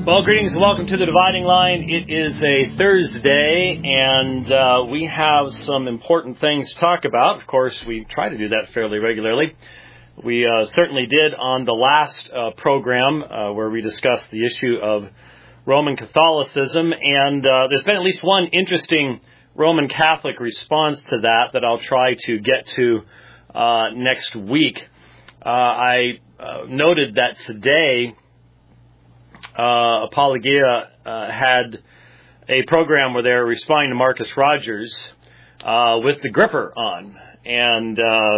Well, greetings and welcome to the Dividing Line. It is a Thursday, and we have some important things to talk about. Of course, we try to do that fairly regularly. We certainly did on the last program where we discussed the issue of Roman Catholicism, and there's been at least one interesting Roman Catholic response to that I'll try to get to next week. I noted that today Apologia had a program where they were responding to Marcus Rogers with the Gripper on. And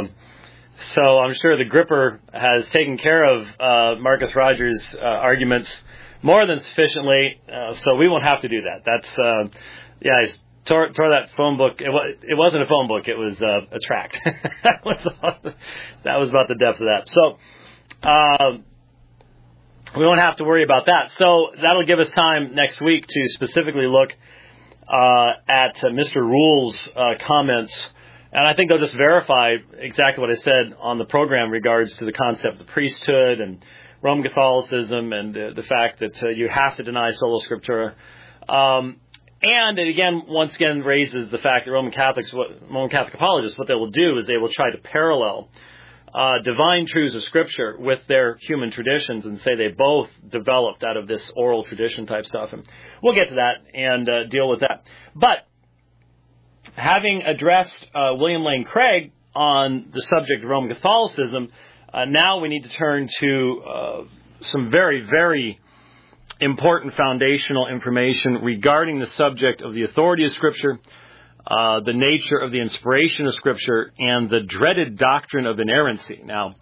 so I'm sure the Gripper has taken care of Marcus Rogers' arguments more than sufficiently, so we won't have to do that. That's, I tore that phone book. It wasn't a phone book. It was a tract. that was about the depth of that. So, we won't have to worry about that. So that'll give us time next week to specifically look at Mr. Rule's comments. And I think they'll just verify exactly what I said on the program in regards to the concept of priesthood and Roman Catholicism and the fact that you have to deny sola scriptura. And it again, once again, raises the fact that Roman Catholic apologists, what they will do is they will try to parallel divine truths of Scripture with their human traditions and say they both developed out of this oral tradition type stuff. And we'll get to that and deal with that. But having addressed William Lane Craig on the subject of Roman Catholicism, now we need to turn to some very, very important foundational information regarding the subject of the authority of Scripture, the nature of the inspiration of Scripture, and the dreaded doctrine of inerrancy. Now,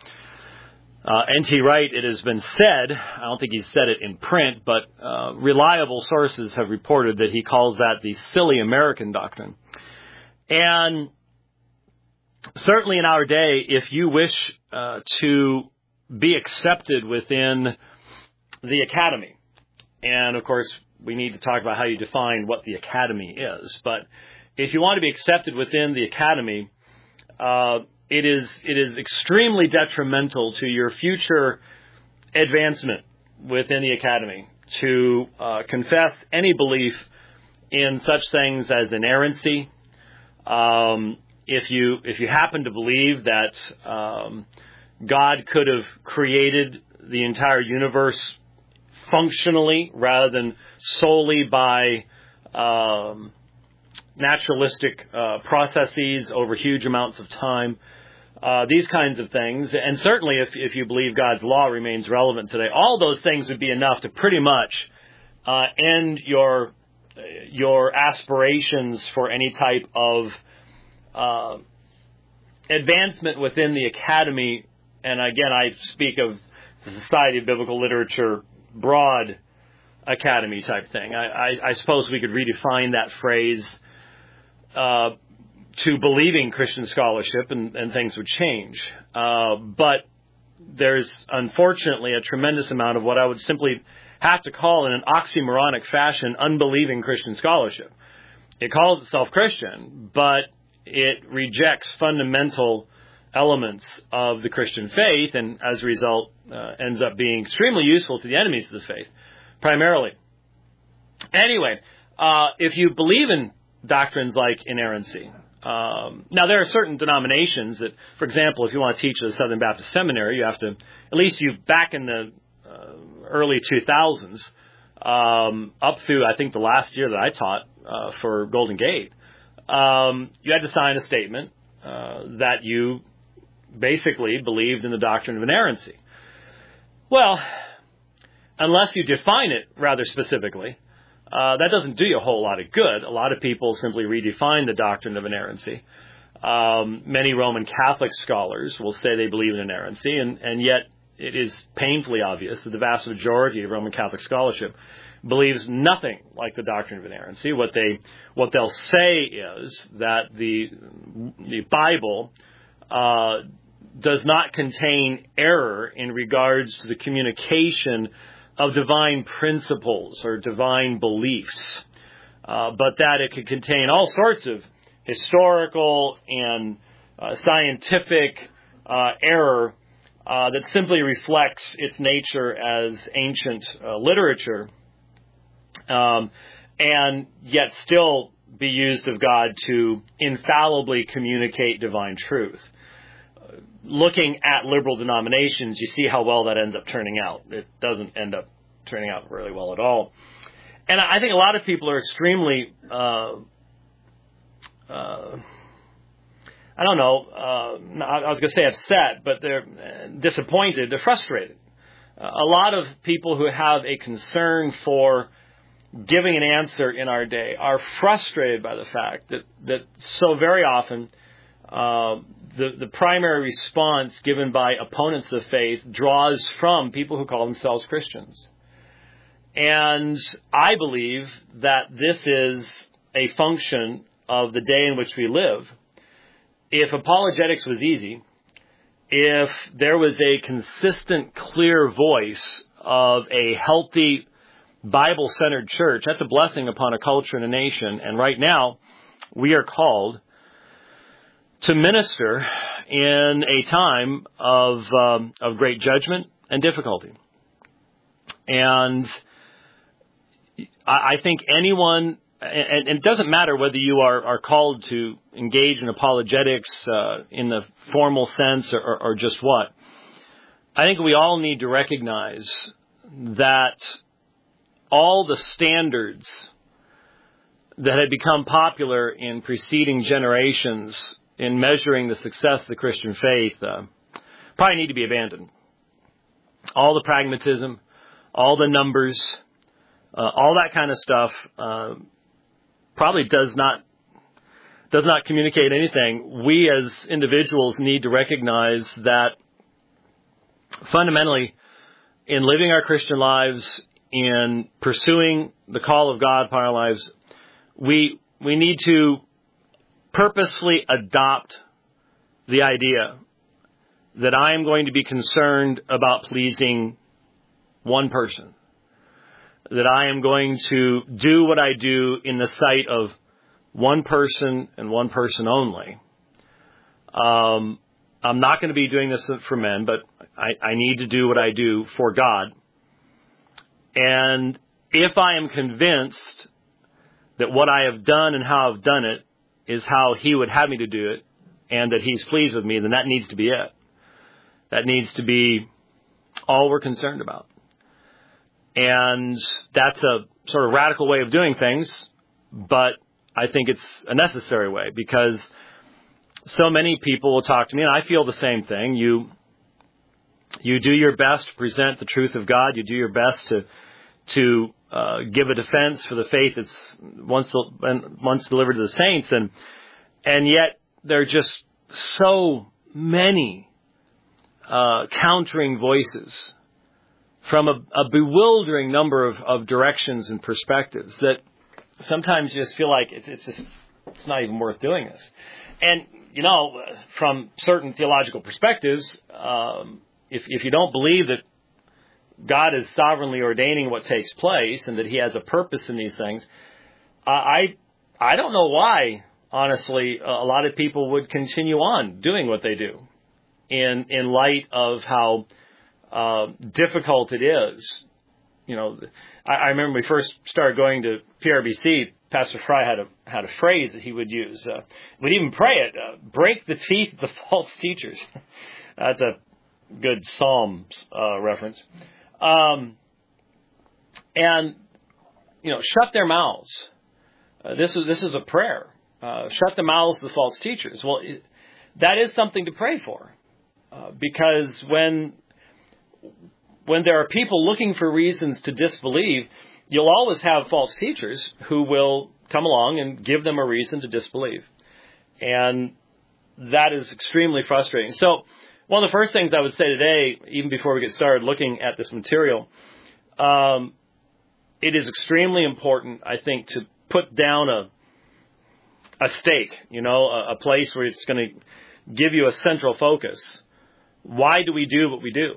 N.T. Wright, it has been said, I don't think he said it in print, but reliable sources have reported that he calls that the silly American doctrine. And certainly in our day, if you wish to be accepted within the academy, and of course we need to talk about how you define what the academy is, but if you want to be accepted within the academy, it is extremely detrimental to your future advancement within the academy to confess any belief in such things as inerrancy. If you happen to believe that God could have created the entire universe functionally rather than solely by naturalistic processes over huge amounts of time, these kinds of things. And certainly if you believe God's law remains relevant today, all those things would be enough to pretty much end your aspirations for any type of advancement within the academy. And again, I speak of the Society of Biblical Literature broad academy type thing. I suppose we could redefine that phrase to believing Christian scholarship, and things would change. But there's unfortunately a tremendous amount of what I would simply have to call in an oxymoronic fashion unbelieving Christian scholarship. It calls itself Christian, but it rejects fundamental elements of the Christian faith, and as a result ends up being extremely useful to the enemies of the faith, primarily. Anyway, if you believe in doctrines like inerrancy. Now, there are certain denominations that, for example, if you want to teach at the Southern Baptist Seminary, you have to, at least back in the early 2000s, up through, I think, the last year that I taught for Golden Gate, you had to sign a statement that you basically believed in the doctrine of inerrancy. Well, unless you define it rather specifically, that doesn't do you a whole lot of good. A lot of people simply redefine the doctrine of inerrancy. Many Roman Catholic scholars will say they believe in inerrancy, and yet it is painfully obvious that the vast majority of Roman Catholic scholarship believes nothing like the doctrine of inerrancy. What they'll say is that the Bible does not contain error in regards to the communication of divine principles or divine beliefs, but that it could contain all sorts of historical and scientific error that simply reflects its nature as ancient literature and yet still be used of God to infallibly communicate divine truth. Looking at liberal denominations, you see how well that ends up turning out. It doesn't end up turning out really well at all. And I think a lot of people are extremely, I was going to say upset, but they're disappointed, they're frustrated. A lot of people who have a concern for giving an answer in our day are frustrated by the fact that so very often the primary response given by opponents of faith draws from people who call themselves Christians. And I believe that this is a function of the day in which we live. If apologetics was easy, if there was a consistent, clear voice of a healthy, Bible-centered church, that's a blessing upon a culture and a nation. And right now, we are called to minister in a time of great judgment and difficulty. And I think anyone, and it doesn't matter whether you are called to engage in apologetics in the formal sense or just what. I think we all need to recognize that all the standards that had become popular in preceding generations in measuring the success of the Christian faith probably need to be abandoned. All the pragmatism, all the numbers, all that kind of stuff probably does not communicate anything. We as individuals need to recognize that fundamentally in living our Christian lives, in pursuing the call of God upon our lives, we need to purposely adopt the idea that I am going to be concerned about pleasing one person, that I am going to do what I do in the sight of one person and one person only. I'm not going to be doing this for men, but I need to do what I do for God. And if I am convinced that what I have done and how I've done it is how He would have me to do it, and that He's pleased with me, then that needs to be it. That needs to be all we're concerned about. And that's a sort of radical way of doing things, but I think it's a necessary way, because so many people will talk to me, and I feel the same thing. You do your best to present the truth of God. You do your best to give a defense for the faith that's once delivered to the saints, and yet there are just so many countering voices from a bewildering number of directions and perspectives that sometimes you just feel like it's not even worth doing this. And from certain theological perspectives, if you don't believe that God is sovereignly ordaining what takes place and that He has a purpose in these things, I don't know why, honestly, a lot of people would continue on doing what they do in light of how difficult it is. I remember when we first started going to PRBC, Pastor Fry had a phrase that he would use. We'd even pray it, break the teeth of the false teachers. That's a good Psalms reference. And shut their mouths. This is a prayer. Shut the mouths of the false teachers. Well, that is something to pray for, because when there are people looking for reasons to disbelieve, you'll always have false teachers who will come along and give them a reason to disbelieve, and that is extremely frustrating. So, one of the first things I would say today, even before we get started looking at this material, it is extremely important, I think, to put down a stake, a place where it's going to give you a central focus. Why do we do what we do?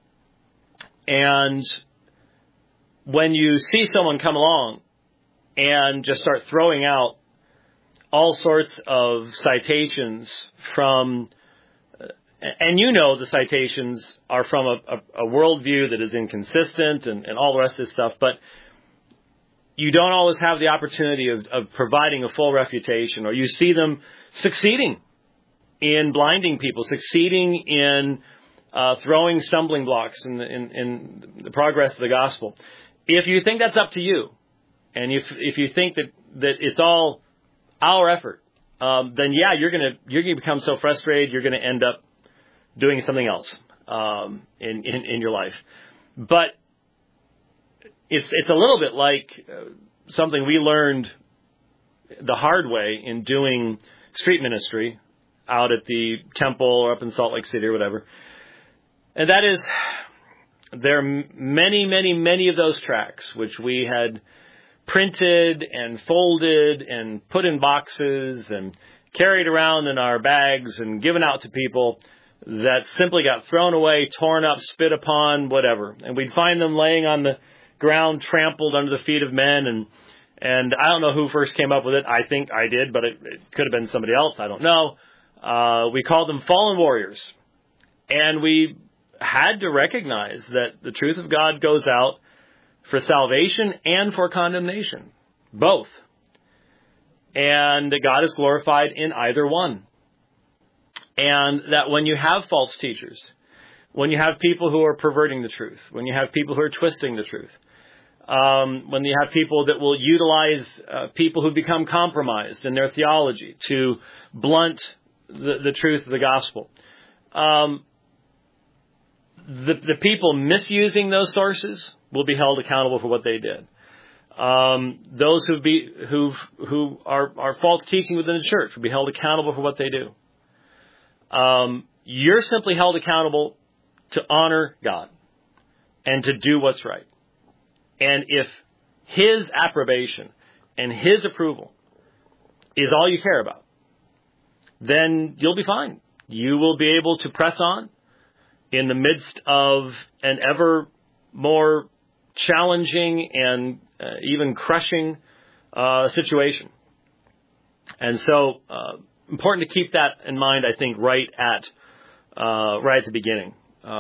And when you see someone come along and just start throwing out all sorts of citations from, and the citations are from a worldview that is inconsistent and all the rest of this stuff, but you don't always have the opportunity of providing a full refutation, or you see them succeeding in blinding people, succeeding in throwing stumbling blocks in the progress of the gospel. If you think that's up to you, and if you think that it's all our effort, then yeah, you're gonna become so frustrated, you're gonna end up doing something else in your life. But it's a little bit like something we learned the hard way in doing street ministry out at the temple or up in Salt Lake City or whatever. And that is, there are many, many, many of those tracts which we had printed and folded and put in boxes and carried around in our bags and given out to people that simply got thrown away, torn up, spit upon, whatever. And we'd find them laying on the ground, trampled under the feet of men. And I don't know who first came up with it. I think I did, but it could have been somebody else. I don't know. We called them fallen warriors. And we had to recognize that the truth of God goes out for salvation and for condemnation, both. And that God is glorified in either one. And that when you have false teachers, when you have people who are perverting the truth, when you have people who are twisting the truth, when you have people that will utilize people who become compromised in their theology to blunt the truth of the gospel, the people misusing those sources will be held accountable for what they did. Those who are false teaching within the church will be held accountable for what they do. You're simply held accountable to honor God and to do what's right. And if His approbation and His approval is all you care about, then you'll be fine. You will be able to press on in the midst of an ever more challenging and even crushing situation. And so, important to keep that in mind, I think, right at the beginning,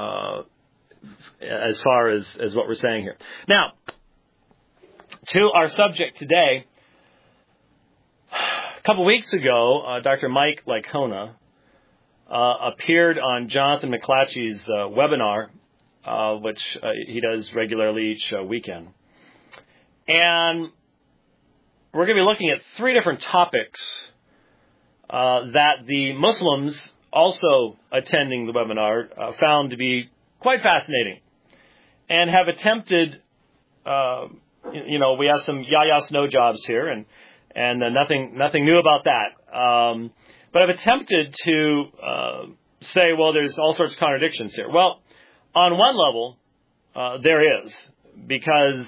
as far as what we're saying here. Now, to our subject today, a couple weeks ago, Dr. Mike Licona appeared on Jonathan McClatchy's webinar, which he does regularly each weekend. And we're going to be looking at three different topics that the Muslims also attending the webinar found to be quite fascinating and have attempted, we have some yah snow jobs here and nothing new about that. But I've attempted to say, well, there's all sorts of contradictions here. Well, on one level, there is, because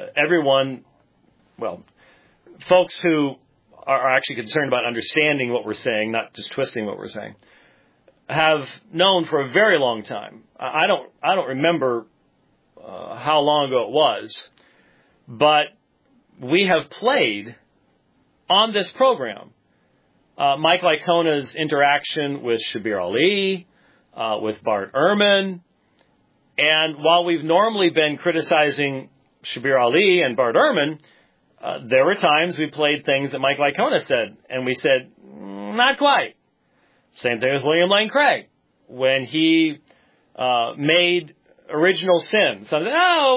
folks who are actually concerned about understanding what we're saying, not just twisting what we're saying, have known for a very long time. I don't remember how long ago it was, but we have played on this program Mike Licona's interaction with Shabir Ali, with Bart Ehrman. And while we've normally been criticizing Shabir Ali and Bart Ehrman, there were times we played things that Mike Licona said, and we said, not quite. Same thing with William Lane Craig. When he made original sin, something,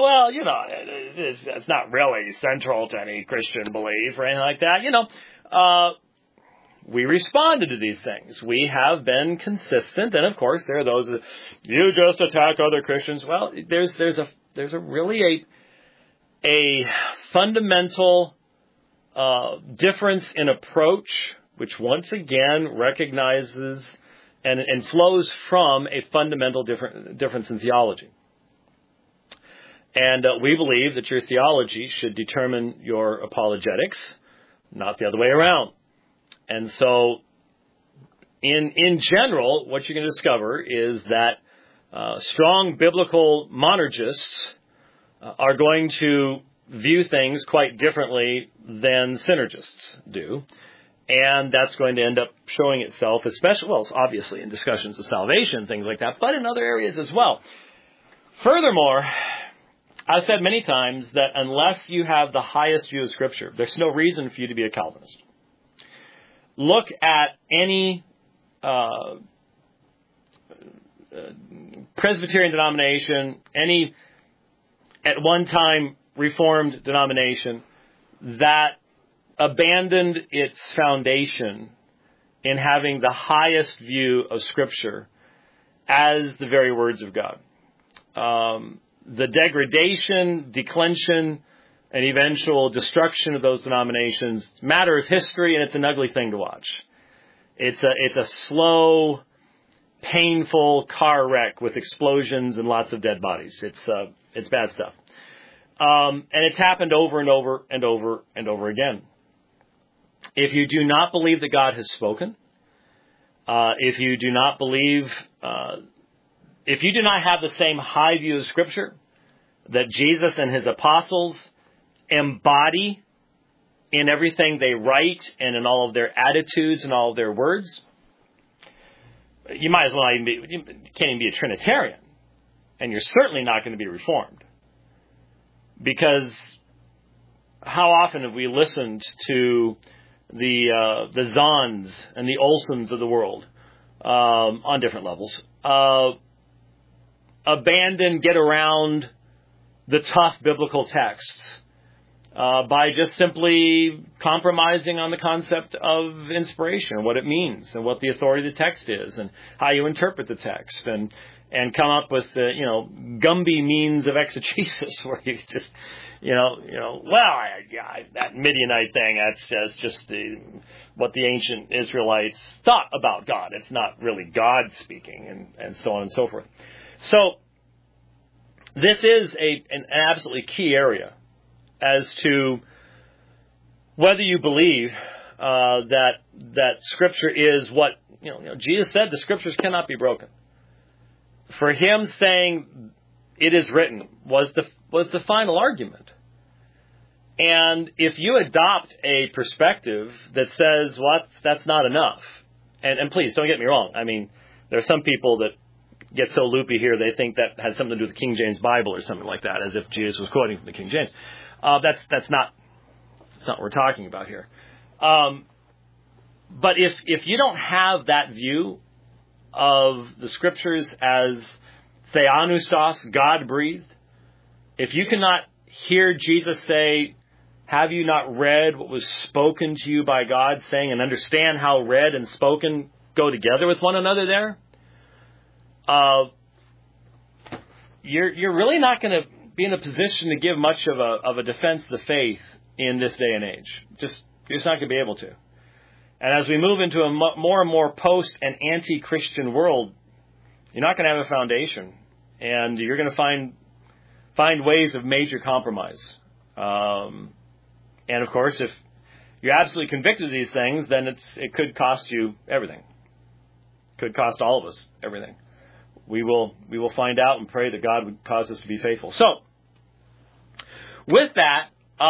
it's not really central to any Christian belief or anything like that. We responded to these things. We have been consistent, and of course, there are those that you just attack other Christians. Well, there's a really a fundamental difference in approach, which once again recognizes and flows from a fundamental difference in theology. And we believe that your theology should determine your apologetics, not the other way around. And so, in general, what you're going to discover is that strong biblical monergists are going to view things quite differently than synergists do. And that's going to end up showing itself, obviously in discussions of salvation, things like that, but in other areas as well. Furthermore, I've said many times that unless you have the highest view of Scripture, there's no reason for you to be a Calvinist. Look at any Presbyterian denomination, any at one time Reformed denomination that abandoned its foundation in having the highest view of Scripture as the very words of God. The degradation, declension, and eventual destruction of those denominations, matter of history, and it's an ugly thing to watch. It's a slow, painful car wreck with explosions and lots of dead bodies. It's bad stuff. And it's happened over and over and over and over again. If you do not believe that God has spoken, if you do not believe, if you do not have the same high view of Scripture that Jesus and his apostles embody in everything they write and in all of their attitudes and all of their words, you might as well not even be, you can't even be a Trinitarian. And you're certainly not going to be Reformed. Because how often have we listened to the Zahns and the Olsons of the world on different levels abandon, get around the tough biblical texts by just simply compromising on the concept of inspiration and what it means and what the authority of the text is and how you interpret the text and come up with Gumby means of exegesis where you just that Midianite thing, that's just what the ancient Israelites thought about God. It's not really God speaking, and so on and so forth. So this is an absolutely key area as to whether you believe that Scripture is what Jesus said. The Scriptures cannot be broken. For him saying it is written was the final argument. And if you adopt a perspective that says, well, that's not enough, and please don't get me wrong. I mean, there are some people that get so loopy here they think that has something to do with the King James Bible or something like that, as if Jesus was quoting from the King James. That's not what we're talking about here. But if you don't have that view of the Scriptures as theopneustos, God-breathed, if you cannot hear Jesus say, have you not read what was spoken to you by God, saying, and understand how read and spoken go together with one another there, you're really not going to be in a position to give much of a defense of the faith in this day and age. You're just not going to be able to. And as we move into a more and more post and anti-Christian world, you're not going to have a foundation, and you're going to find ways of major compromise. And of course, if you're absolutely convicted of these things, then it could cost you everything. It could cost all of us everything. We will find out and pray that God would cause us to be faithful. So, with that,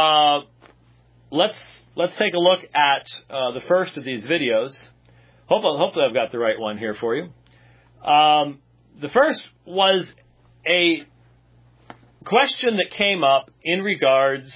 let's take a look at the first of these videos. Hopefully I've got the right one here for you. The first was a question that came up in regards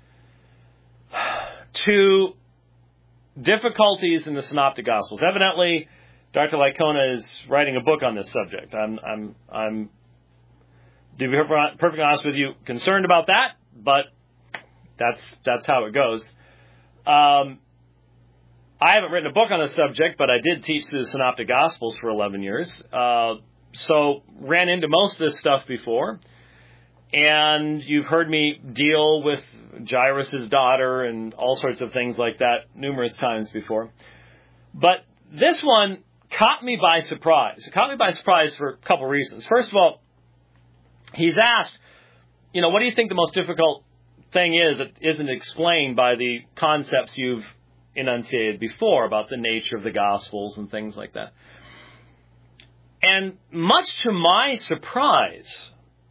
to difficulties in the Synoptic Gospels. Evidently, Dr. Licona is writing a book on this subject. I'm to be perfectly honest with you, concerned about that, but that's how it goes. I haven't written a book on the subject, but I did teach the Synoptic Gospels for 11 years. So ran into most of this stuff before. And you've heard me deal with Jairus' daughter and all sorts of things like that numerous times before. But this one caught me by surprise. It caught me by surprise for a couple reasons. First of all, he's asked, what do you think the most difficult thing is that isn't explained by the concepts you've enunciated before about the nature of the Gospels and things like that? And much to my surprise,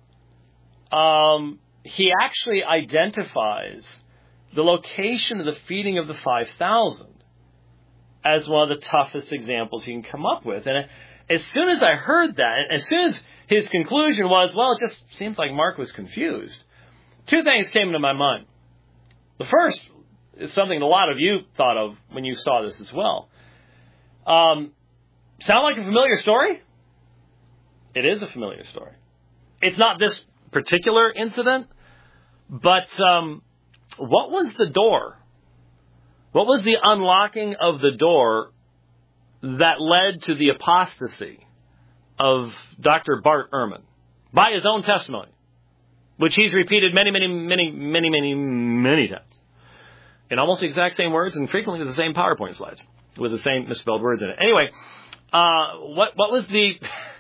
he actually identifies the location of the feeding of the 5,000 as one of the toughest examples he can come up with. And as soon as I heard that, as soon as his conclusion was, well, it just seems like Mark was confused, two things came to my mind. The first is something a lot of you thought of when you saw this as well. Sound like a familiar story? It is a familiar story. It's not this particular incident, but what was the door? What was the unlocking of the door that led to the apostasy of Dr. Bart Ehrman by his own testimony, which he's repeated many times in almost the exact same words and frequently the same PowerPoint slides with the same misspelled words in it. Anyway, what was the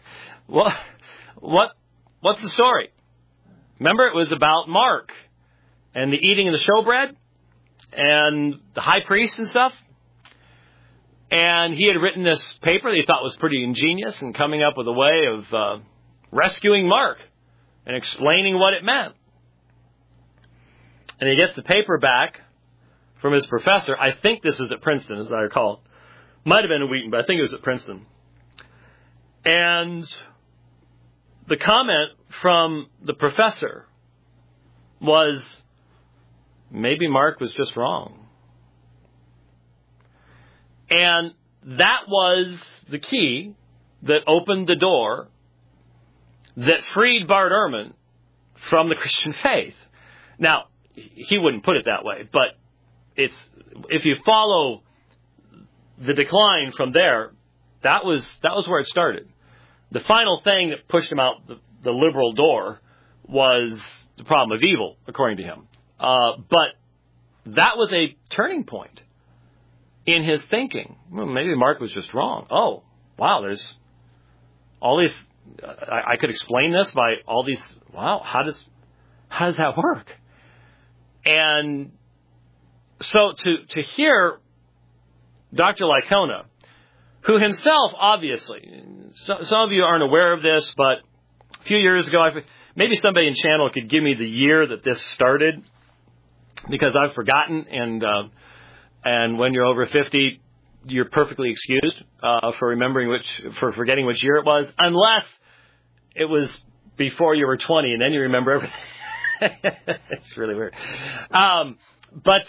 what's the story? Remember, it was about Mark and the eating of the showbread and the high priest and stuff. And he had written this paper that he thought was pretty ingenious and coming up with a way of rescuing Mark and explaining what it meant. And he gets the paper back from his professor. I think this is at Princeton, as I recall. Might have been at Wheaton, but I think it was at Princeton. And the comment from the professor was, maybe Mark was just wrong. And that was the key that opened the door that freed Bart Ehrman from the Christian faith. Now, he wouldn't put it that way, but if you follow the decline from there, that was where it started. The final thing that pushed him out the liberal door was the problem of evil, according to him. But that was a turning point in his thinking. Well, maybe Mark was just wrong. Oh, wow, there's all these, I could explain this by all these, wow, how does that work? And so to hear Dr. Licona, who himself, obviously, some of you aren't aware of this, but a few years ago, maybe somebody in channel could give me the year that this started, because I've forgotten, and when you're over 50, you're perfectly excused for forgetting which year it was, unless it was before you were 20, and then you remember everything. It's really weird. But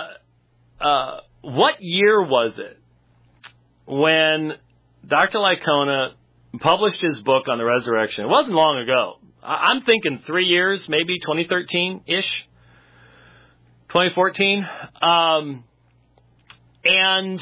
what year was it when Dr. Licona published his book on the resurrection? It wasn't long ago. I'm thinking 3 years, maybe 2013-ish, 2014. And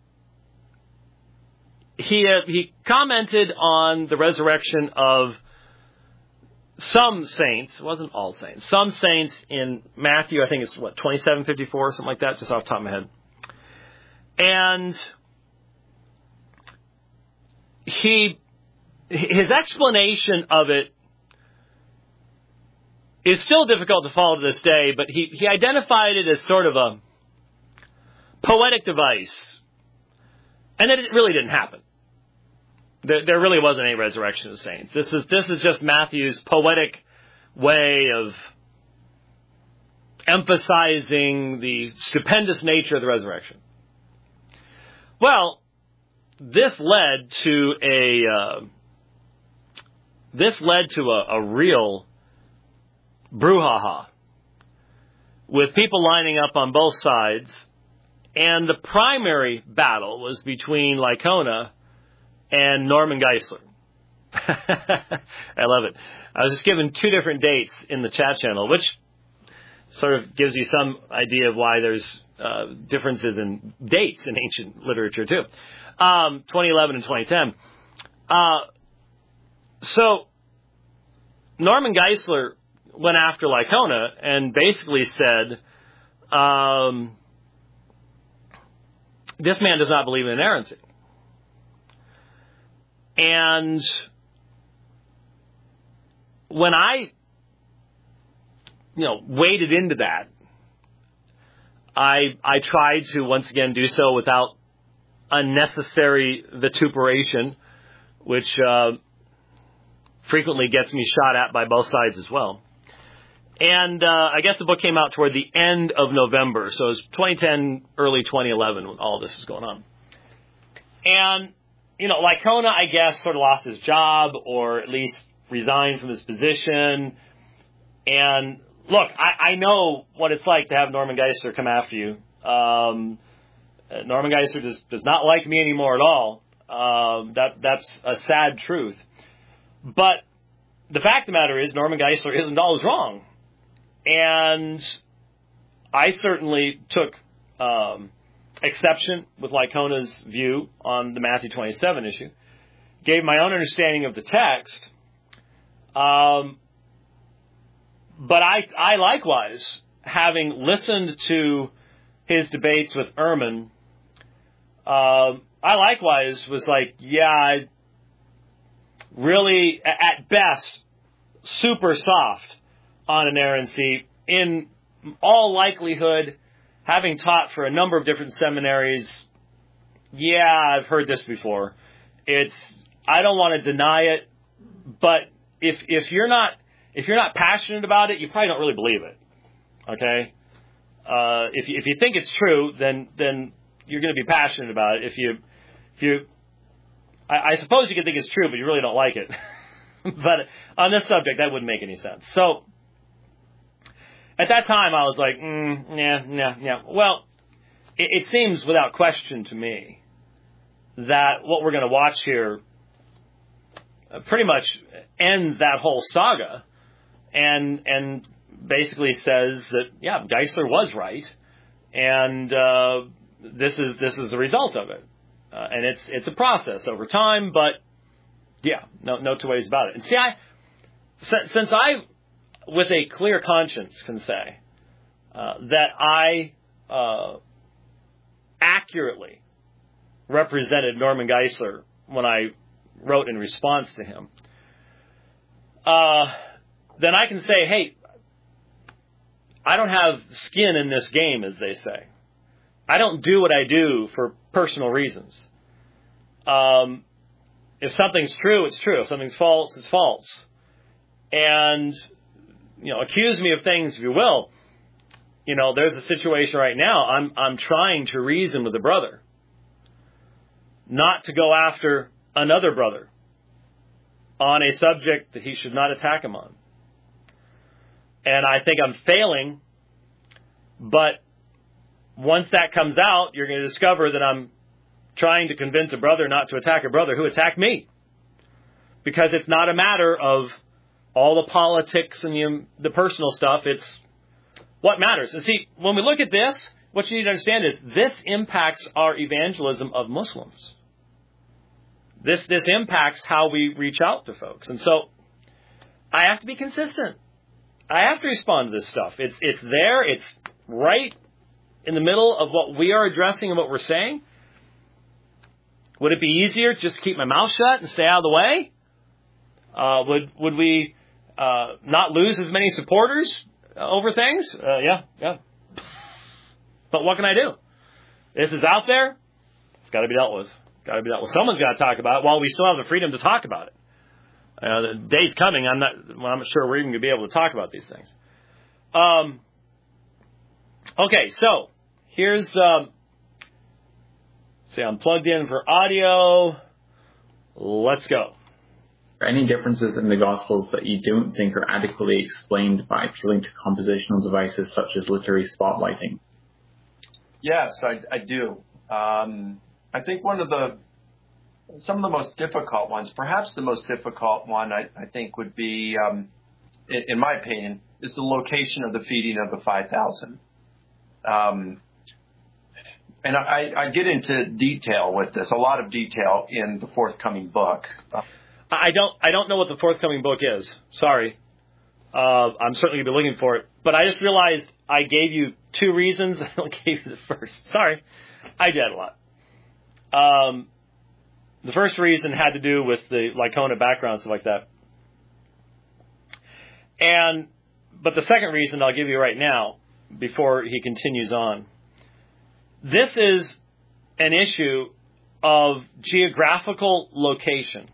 he commented on the resurrection of some saints. It wasn't all saints. Some saints in Matthew, I think it's 27:54 or something like that, just off the top of my head. And his explanation of it is still difficult to follow to this day, but he identified it as sort of a poetic device, and that it really didn't happen. There really wasn't any resurrection of the saints. This is just Matthew's poetic way of emphasizing the stupendous nature of the resurrection. Well, this led to a real brouhaha with people lining up on both sides. And the primary battle was between Licona and Norman Geisler. I love it. I was just given two different dates in the chat channel, which sort of gives you some idea of why there's differences in dates in ancient literature, too. 2011 and 2010. So Norman Geisler went after Licona and basically said, this man does not believe in inerrancy. And when I, waded into that, I tried to once again do so without unnecessary vituperation, which frequently gets me shot at by both sides as well. And I guess the book came out toward the end of November, so it was 2010, early 2011 when all this is going on. And, Licona, I guess, sort of lost his job, or at least resigned from his position. And look, I know what it's like to have Norman Geisler come after you. Norman Geisler does not like me anymore at all. That's a sad truth. But the fact of the matter is, Norman Geisler isn't always wrong. And I certainly took exception with Lycona's view on the Matthew 27 issue, gave my own understanding of the text. But I likewise, having listened to his debates with Ehrman, I likewise was like, yeah, really, at best, super soft on inerrancy. In all likelihood, having taught for a number of different seminaries, yeah, I've heard this before. I don't want to deny it, but if you're not passionate about it, you probably don't really believe it. Okay? If you think it's true, then you're going to be passionate about it. I suppose you can think it's true, but you really don't like it. But on this subject, that wouldn't make any sense. So at that time, I was like, yeah. Well, it seems without question to me that what we're going to watch here pretty much ends that whole saga and basically says that, yeah, Geisler was right, and this is the result of it. And it's a process over time, but yeah, no two ways about it. And see, since I, with a clear conscience, can say that I accurately represented Norman Geisler when I wrote in response to him, then I can say, hey, I don't have skin in this game, as they say. I don't do what I do for personal reasons. If something's true, it's true. If something's false, it's false. And, accuse me of things if you will. There's a situation right now. I'm trying to reason with a brother, not to go after another brother on a subject that he should not attack him on. And I think I'm failing, but once that comes out, you're going to discover that I'm trying to convince a brother not to attack a brother who attacked me. Because it's not a matter of all the politics and the personal stuff. It's what matters. And see, when we look at this, what you need to understand is this impacts our evangelism of Muslims. This impacts how we reach out to folks. And so I have to be consistent. I have to respond to this stuff. It's there. It's right in the middle of what we are addressing and what we're saying. Would it be easier just to keep my mouth shut and stay out of the way? Would we not lose as many supporters over things? Yeah. But what can I do? This is out there. It's got to be dealt with. Someone's got to talk about it while we still have the freedom to talk about it. The day's coming. I'm not sure we're even going to be able to talk about these things. Okay, so here's. I'm plugged in for audio. Let's go. Are any differences in the Gospels that you don't think are adequately explained by appealing to compositional devices such as literary spotlighting? Yes, I do. I think some of the most difficult ones, perhaps the most difficult one, I think would be, in my opinion, is the location of the feeding of the 5,000. And I get into detail with this, a lot of detail in the forthcoming book. I don't know what the forthcoming book is. Sorry. I'm certainly going to be looking for it. But I just realized I gave you two reasons. I only gave you the first. Sorry. I did a lot. The first reason had to do with the Lycona background, stuff like that. But the second reason I'll give you right now, before he continues on. This is an issue of geographical location.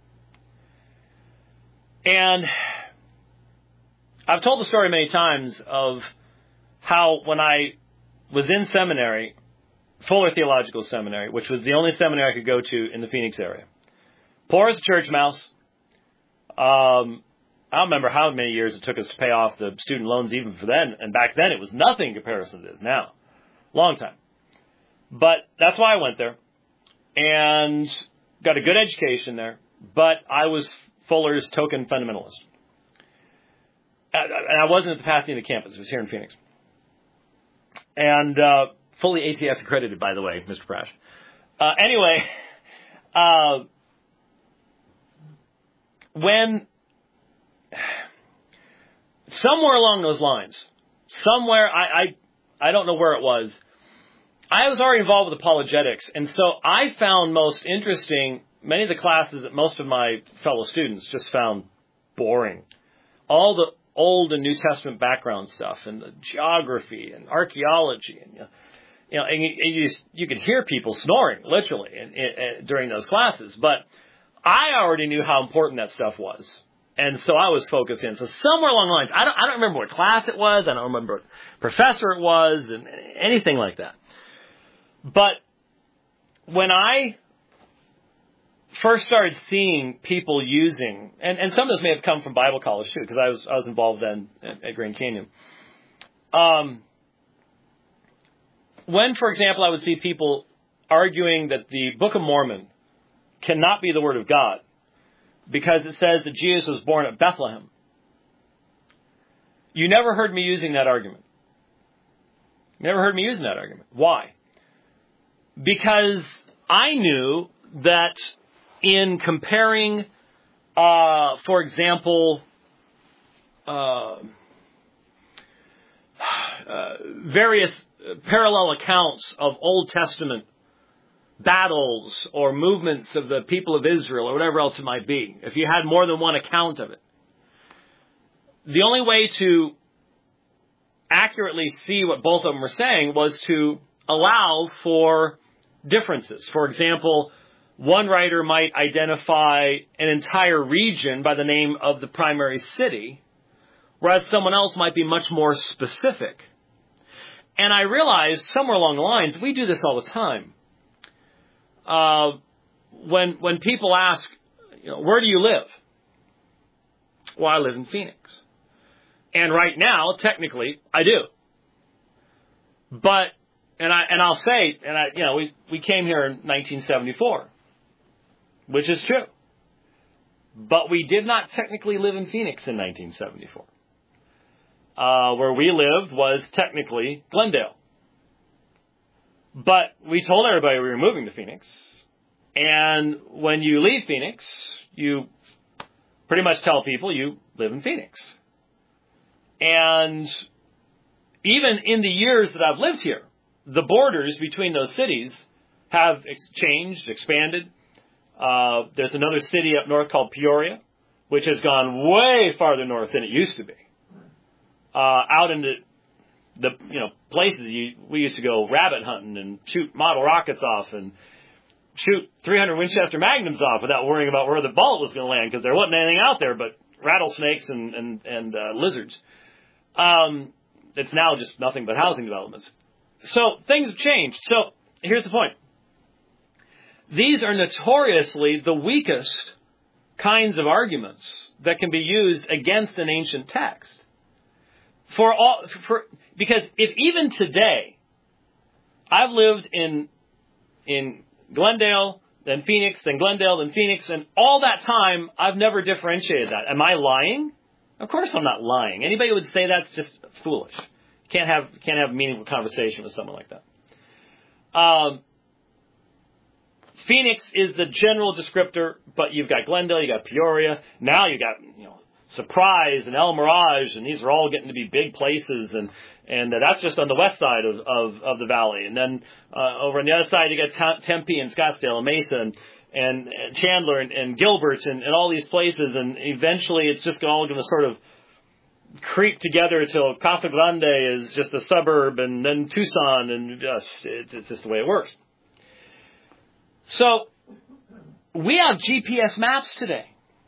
And I've told the story many times of how when I was in seminary, Fuller Theological Seminary, which was the only seminary I could go to in the Phoenix area. Poor as a church mouse. I don't remember how many years it took us to pay off the student loans even for then. And back then it was nothing in comparison to this now. Long time. But that's why I went there. And got a good education there. But I was Fuller's token fundamentalist. And I wasn't at the Pasadena campus. It was here in Phoenix. And fully ATS accredited, by the way, Mr. Prash. Anyway, when somewhere along those lines, somewhere, I don't know where it was, I was already involved with apologetics, and so I found most interesting many of the classes that most of my fellow students just found boring. All the Old and New Testament background stuff, and the geography and archaeology, and you could hear people snoring literally during those classes. But I already knew how important that stuff was, and so I was focused in. So somewhere along the lines, I don't remember what class it was, I don't remember what professor it was, and anything like that. But when I first started seeing people using, and some of this may have come from Bible college too, because I was involved then at Grand Canyon. When, for example, I would see people arguing that the Book of Mormon cannot be the Word of God because it says that Jesus was born at Bethlehem, you never heard me using that argument. Why? Because I knew that in comparing, for example, various parallel accounts of Old Testament battles or movements of the people of Israel or whatever else it might be, if you had more than one account of it, the only way to accurately see what both of them were saying was to allow for differences. For example, one writer might identify an entire region by the name of the primary city, whereas someone else might be much more specific. And I realized somewhere along the lines, we do this all the time. When people ask, where do you live? Well, I live in Phoenix. And right now, technically, I do. But, I'll say, we came here in 1974, which is true. But we did not technically live in Phoenix in 1974. Where we lived was technically Glendale. But we told everybody we were moving to Phoenix. And when you leave Phoenix, you pretty much tell people you live in Phoenix. And even in the years that I've lived here, the borders between those cities have changed, expanded. There's another city up north called Peoria, which has gone way farther north than it used to be. Out into the places we used to go rabbit hunting and shoot model rockets off and shoot 300 Winchester Magnums off without worrying about where the bullet was going to land because there wasn't anything out there but rattlesnakes and lizards. It's now just nothing but housing developments. So things have changed. So here's the point. These are notoriously the weakest kinds of arguments that can be used against an ancient text. Because if even today, I've lived in Glendale, then Phoenix, then Glendale, then Phoenix, and all that time, I've never differentiated that. Am I lying? Of course I'm not lying. Anybody who would say that's just foolish. Can't have a meaningful conversation with someone like that. Phoenix is the general descriptor, but you've got Glendale, you got Peoria. Now you got Surprise and El Mirage, and these are all getting to be big places, and that's just on the west side of the valley. And then over on the other side, you got Tempe and Scottsdale and Mesa and Chandler and Gilbert and all these places, and eventually it's just all going to sort of creep together till Casa Grande is just a suburb, and then Tucson, and it's just the way it works. So we have GPS maps today.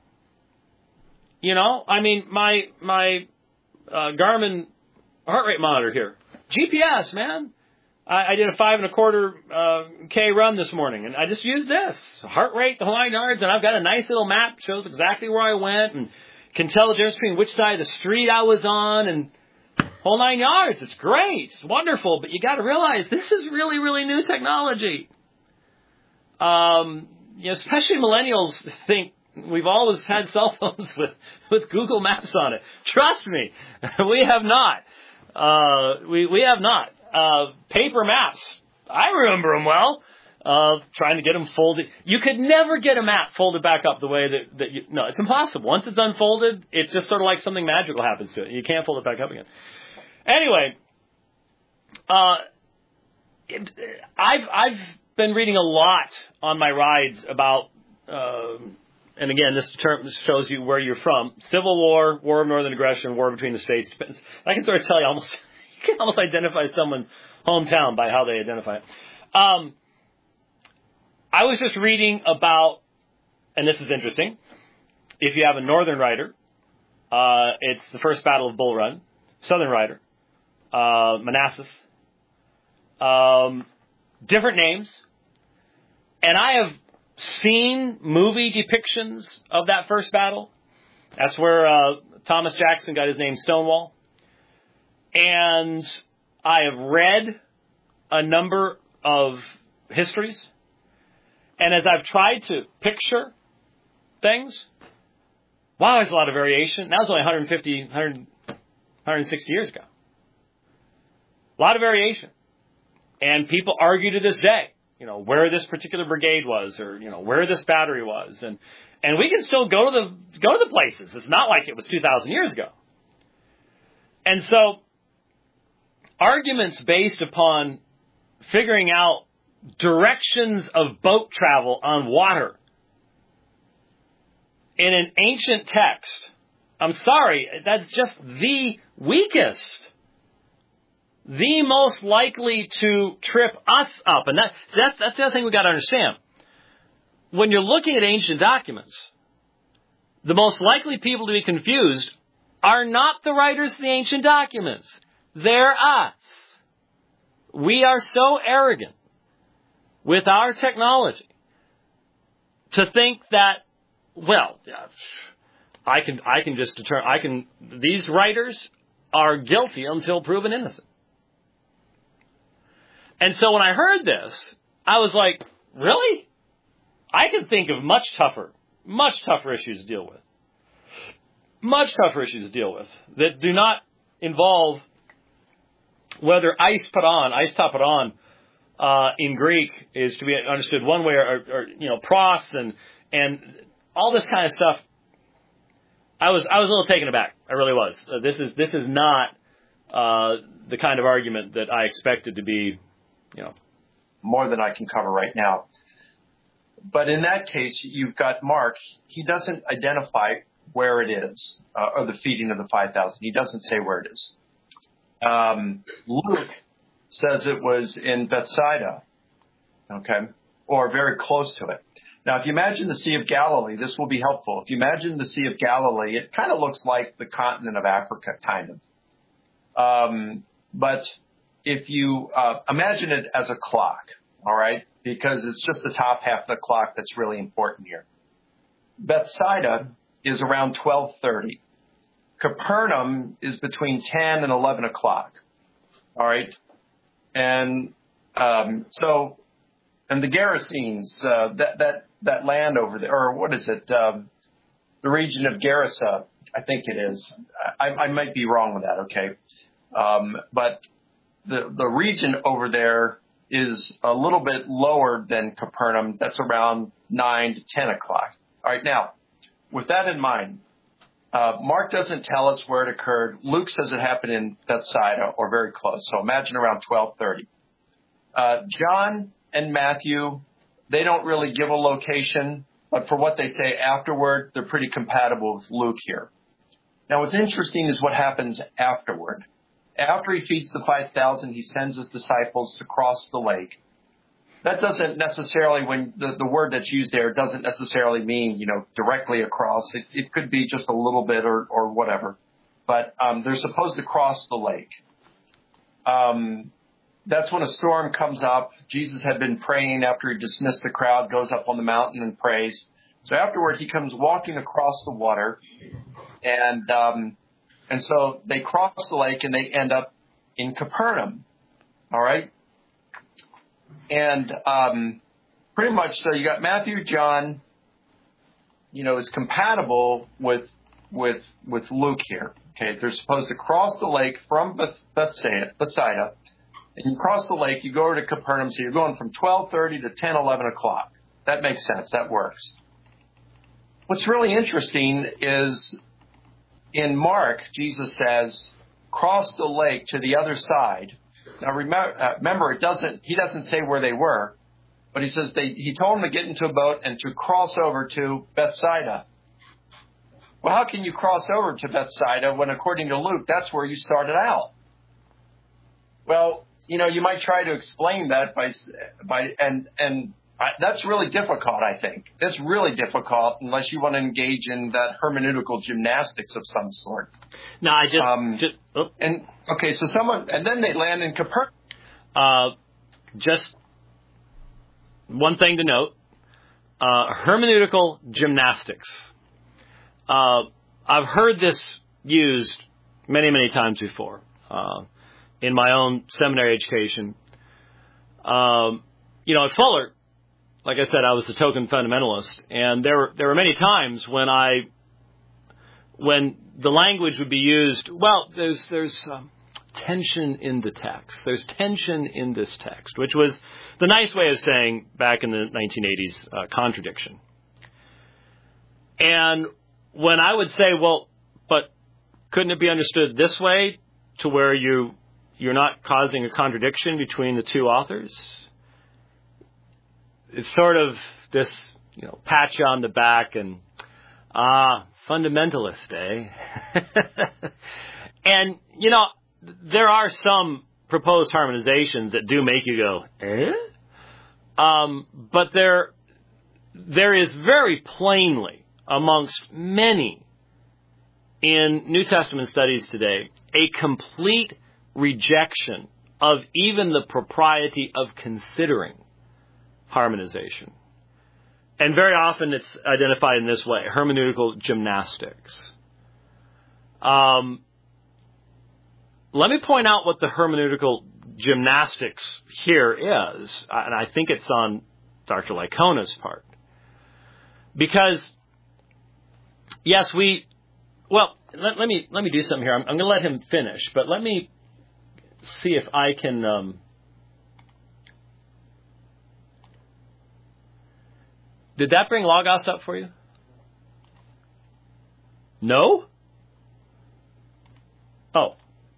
My Garmin heart rate monitor here. GPS, man. I did a 5.25 K run this morning, and I just used this. Heart rate, the whole 9 yards, and I've got a nice little map, shows exactly where I went, and can tell the difference between which side of the street I was on and whole 9 yards. It's great. It's wonderful. But you got to realize this is really, really new technology. Especially millennials think we've always had cell phones with Google Maps on it. Trust me, we have not. We have not. Paper maps, I remember them well. Trying to get them folded. You could never get a map folded back up the way no, it's impossible. Once it's unfolded, it's just sort of like something magical happens to it. You can't fold it back up again. Anyway, I've been reading a lot on my rides about, and again, this term shows you where you're from. Civil War, War of Northern Aggression, War between the states. I can sort of tell you you can almost identify someone's hometown by how they identify it. I was just reading about, and this is interesting, if you have a northern rider, it's the First Battle of Bull Run, southern rider, Manassas, different names, and I have seen movie depictions of that first battle. That's where Thomas Jackson got his name, Stonewall. And I have read a number of histories. And as I've tried to picture things, wow, there's a lot of variation. That was only 160 years ago. A lot of variation. And people argue to this day, where this particular brigade was, or, where this battery was. And we can still go to the places. It's not like it was 2,000 years ago. And so arguments based upon figuring out directions of boat travel on water in an ancient text, I'm sorry, that's just the weakest, the most likely to trip us up. And that's the other thing we got to understand. When you're looking at ancient documents, the most likely people to be confused are not the writers of the ancient documents. They're us. We are so arrogant with our technology to think that, I can just determine, these writers are guilty until proven innocent. And so when I heard this, I was like, really? I can think of much tougher issues to deal with. Much tougher issues to deal with that do not involve whether eis taperon, in Greek is to be understood one way or pros and all this kind of stuff. I was a little taken aback. I really was. This is not the kind of argument that I expected to be, more than I can cover right now. But in that case, you've got Mark. He doesn't identify where it is, or the feeding of the 5,000. He doesn't say where it is. Luke says it was in Bethsaida, okay, or very close to it. Now, if you imagine the Sea of Galilee, this will be helpful. If you imagine the Sea of Galilee, it kind of looks like the continent of Africa, kind of. But if you imagine it as a clock, all right, because it's just the top half of the clock that's really important here. Bethsaida is around 12:30. Capernaum is between 10 and 11 o'clock, all right? And and the Gerasenes, that land over there, or what is it? The region of Gerasa, I think it is. I might be wrong with that, okay? But the region over there is a little bit lower than Capernaum. That's around 9 to 10 o'clock. All right, now, with that in mind, Mark doesn't tell us where it occurred. Luke says it happened in Bethsaida or very close. So imagine around 12:30. John and Matthew, they don't really give a location, but for what they say afterward, they're pretty compatible with Luke here. Now, what's interesting is what happens afterward. After he feeds the 5,000, he sends his disciples to cross the lake. That doesn't necessarily, when the word that's used there doesn't necessarily mean, directly across. It could be just a little bit or whatever. But they're supposed to cross the lake. That's when a storm comes up. Jesus had been praying after he dismissed the crowd, goes up on the mountain and prays. So afterward, he comes walking across the water. And so they cross the lake and they end up in Capernaum. All right. And pretty much, so you got Matthew, John, is compatible with Luke here. Okay, they're supposed to cross the lake from Bethsaida, and you cross the lake, you go over to Capernaum, so you're going from 12:30 to 10, 11 o'clock. That makes sense. That works. What's really interesting is in Mark, Jesus says, cross the lake to the other side. Now remember, he doesn't say where they were, but he says he told them to get into a boat and to cross over to Bethsaida. Well, how can you cross over to Bethsaida when, according to Luke, that's where you started out? Well, you might try to explain that that's really difficult, I think. It's really difficult unless you want to engage in that hermeneutical gymnastics of some sort. No, and then they land in Capernaum. Just one thing to note, hermeneutical gymnastics. I've heard this used many, many times before in my own seminary education. At Fuller, like I said, I was the token fundamentalist, and there were many times when the language would be used. Well, there's tension in the text. There's tension in this text, which was the nice way of saying back in the 1980s contradiction. And when I would say, well, but couldn't it be understood this way, to where you're not causing a contradiction between the two authors? It's sort of this, pat you on the back and, fundamentalist, eh? And, there are some proposed harmonizations that do make you go, eh? But there is very plainly, amongst many in New Testament studies today, a complete rejection of even the propriety of considering harmonization. And very often it's identified in this way, hermeneutical gymnastics. Let me point out what the hermeneutical gymnastics here is, and I think it's on Dr. Lycona's part. Because, yes, let me do something here. I'm going to let him finish, but let me see if I can... Did that bring Logos up for you? No? Oh.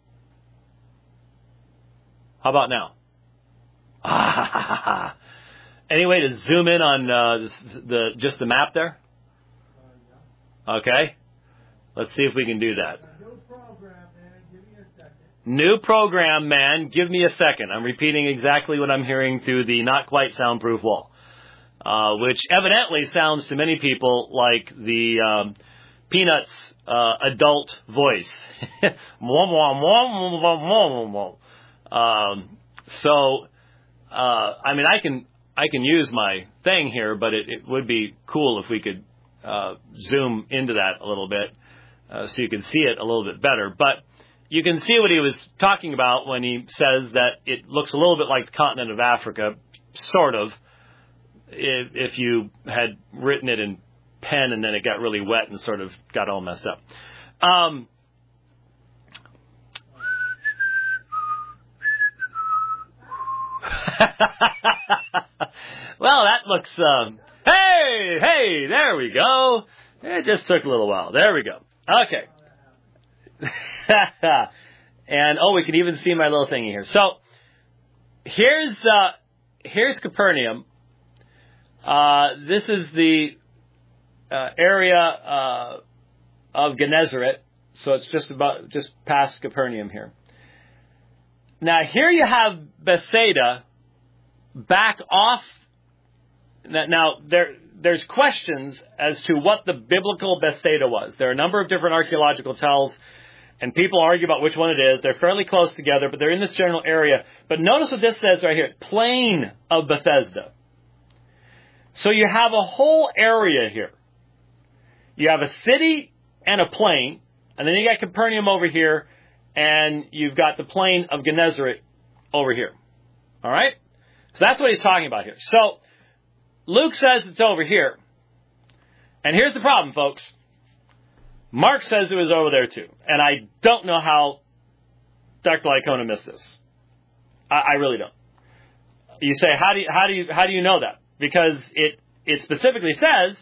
How about now? Any way to zoom in on just the map there? Okay. Let's see if we can do that. New program, man. Give me a second. I'm repeating exactly what I'm hearing through the not quite soundproof wall. Which evidently sounds to many people like the Peanuts adult voice. I can use my thing here, but it would be cool if we could zoom into that a little bit so you can see it a little bit better. But you can see what he was talking about when he says that it looks a little bit like the continent of Africa, sort of, if you had written it in pen and then it got really wet and sort of got all messed up. Well, that looks, hey, there we go. It just took a little while. There we go. Okay. And, we can even see my little thingy here. So, here's Capernaum. This is the area of Gennesaret, so it's just past Capernaum here. Now here you have Bethsaida back off. Now there's questions as to what the biblical Bethsaida was. There are a number of different archaeological tells, and people argue about which one it is. They're fairly close together, but they're in this general area. But notice what this says right here: plain of Bethesda. So you have a whole area here. You have a city and a plain, and then you got Capernaum over here, and you've got the plain of Gennesaret over here. All right? So that's what he's talking about here. So Luke says it's over here. And here's the problem, folks. Mark says it was over there too. And I don't know how Dr. Licona missed this. I really don't. You say, how do you know that? Because it specifically says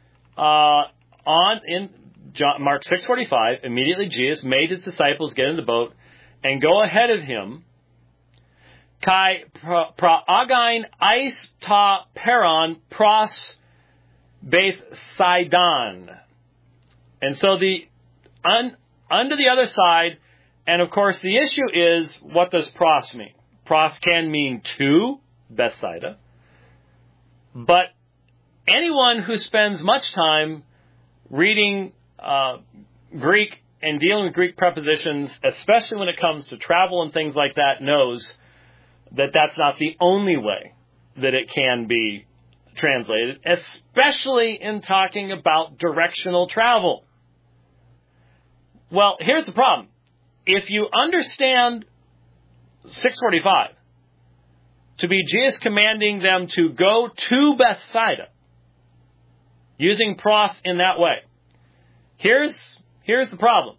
in Mark 6:45, immediately Jesus made his disciples get in the boat and go ahead of him. Kai pra'again eis ta peron pros Bethsaidon. And so under the other side, and of course the issue is, what does pros mean? Pros can mean to Bethsaida, but anyone who spends much time reading Greek and dealing with Greek prepositions, especially when it comes to travel and things like that, knows that that's not the only way that it can be translated, especially in talking about directional travel. Well, here's the problem. If you understand 6:45 to be Jesus commanding them to go to Bethsaida, using pros in that way, here's the problem.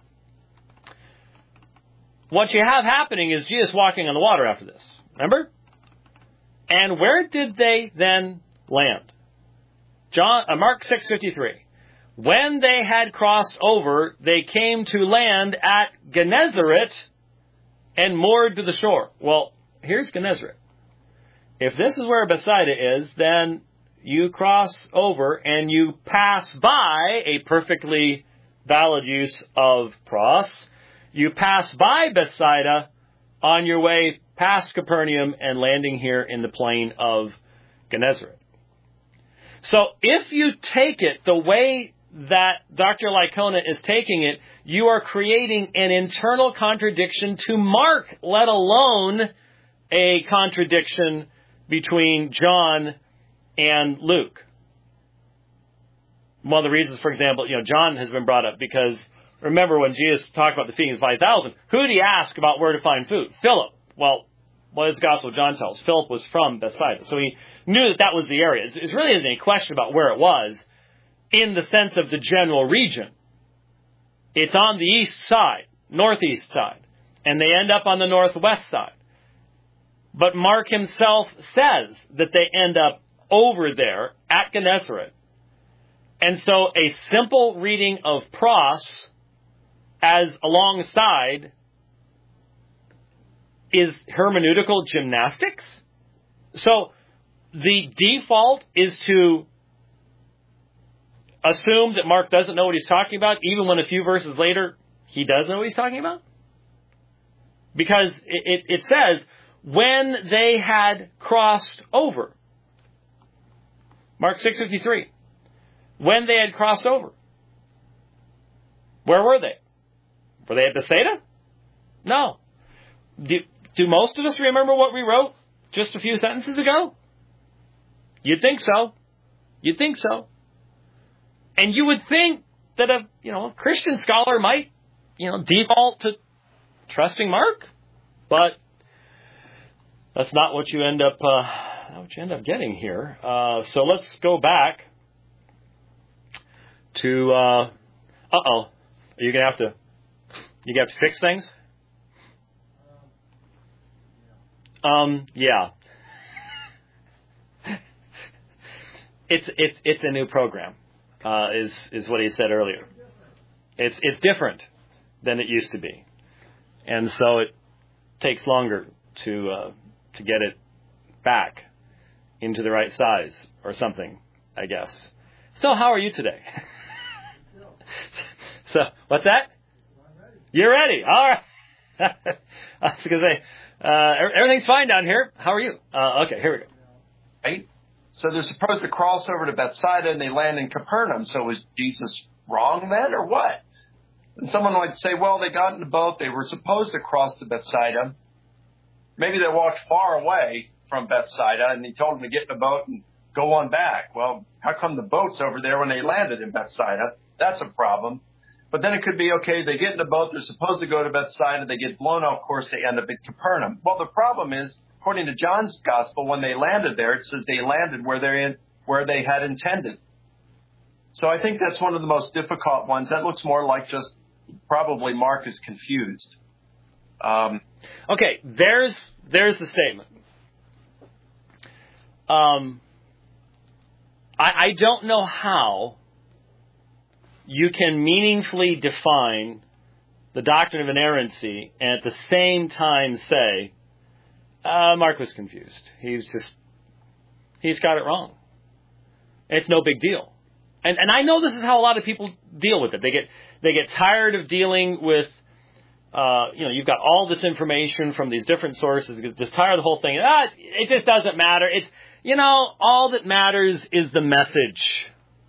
What you have happening is Jesus walking on the water after this. Remember? And where did they then land? Mark 6:53. When they had crossed over, they came to land at Gennesaret and moored to the shore. Well, here's Gennesaret. If this is where Bethsaida is, then you cross over and you pass by a perfectly valid use of pros. You pass by Bethsaida on your way past Capernaum and landing here in the plain of Gennesaret. So if you take it the way that Dr. Licona is taking it, you are creating an internal contradiction to Mark, let alone a contradiction between John and Luke. One of the reasons, for example, John has been brought up because remember when Jesus talked about the feeding of 5,000, who did he ask about where to find food? Philip. Well, what does the Gospel of John tell us? Philip was from Bethsaida. So he knew that was the area. It really isn't any question about where it was in the sense of the general region. It's on the east side, northeast side, and they end up on the northwest side. But Mark himself says that they end up over there at Gennesaret. And so a simple reading of pros as alongside is hermeneutical gymnastics. So the default is to assume that Mark doesn't know what he's talking about, even when a few verses later he does know what he's talking about. Because it says, when they had crossed over. Mark 6:53. When they had crossed over. Where were they? Were they at Bethsaida? No. Do most of us remember what we wrote just a few sentences ago? You'd think so. You'd think so. And you would think that a Christian scholar might, default to trusting Mark, but that's not what you end up getting here. So let's go back to. Are you gonna have to fix things? Yeah. It's a new program. Is what he said earlier. It's different than it used to be, and so it takes longer to get it back into the right size or something, I guess. So how are you today? So what's that? You're ready. All right. I was going to say everything's fine down here. How are you? Okay, here we go. Right. So they're supposed to cross over to Bethsaida and they land in Capernaum. So was Jesus wrong then or what? And someone might say, well, they got in the boat. They were supposed to cross to Bethsaida. Maybe they walked far away from Bethsaida and he told them to get in the boat and go on back. Well, how come the boat's over there when they landed in Bethsaida? That's a problem. But then it could be, okay, they get in the boat, they're supposed to go to Bethsaida, they get blown off course, they end up at Capernaum. Well, the problem is, according to John's gospel, when they landed there, it says they landed where they had intended. So I think that's one of the most difficult ones. That looks more like just probably Mark is confused. Okay, there's the statement. I don't know how you can meaningfully define the doctrine of inerrancy and at the same time say, Mark was confused. He's got it wrong. It's no big deal. And I know this is how a lot of people deal with it. They get tired of dealing with, you've got all this information from these different sources, just tired of the whole thing. It just doesn't matter. It's, all that matters is the message.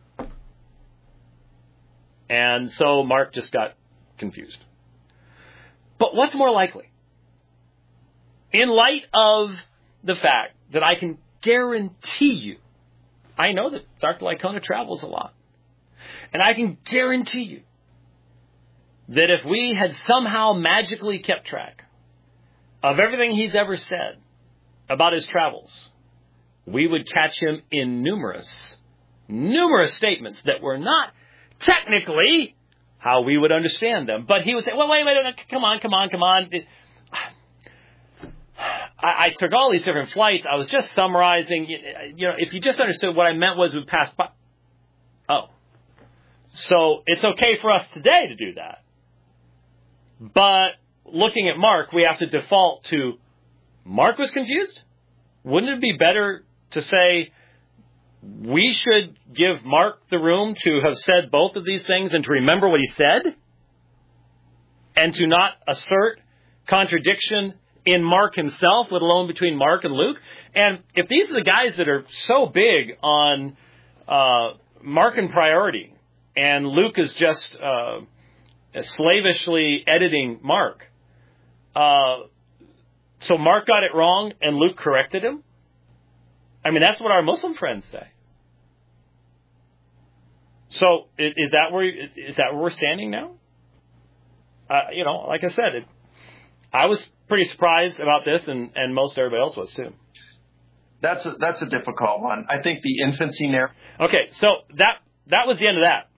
And so Mark just got confused. But what's more likely? In light of the fact that I can guarantee you, I know that Dr. Licona travels a lot, and I can guarantee you that if we had somehow magically kept track of everything he's ever said about his travels, we would catch him in numerous statements that were not technically how we would understand them. But he would say, well, wait, come on. I took all these different flights. I was just summarizing. If you just understood what I meant was we passed by. Oh. So it's okay for us today to do that. But looking at Mark, we have to default to Mark was confused? Wouldn't it be better to say we should give Mark the room to have said both of these things and to remember what he said? And to not assert contradiction in Mark himself, let alone between Mark and Luke? And if these are the guys that are so big on Mark and priority, and Luke is just slavishly editing Mark, so Mark got it wrong and Luke corrected him? I mean, that's what our Muslim friends say. So is that where we're standing now? Like I said, I was pretty surprised about this, and most everybody else was too. That's a difficult one. I think the infancy narrative. Okay, so that was the end of that.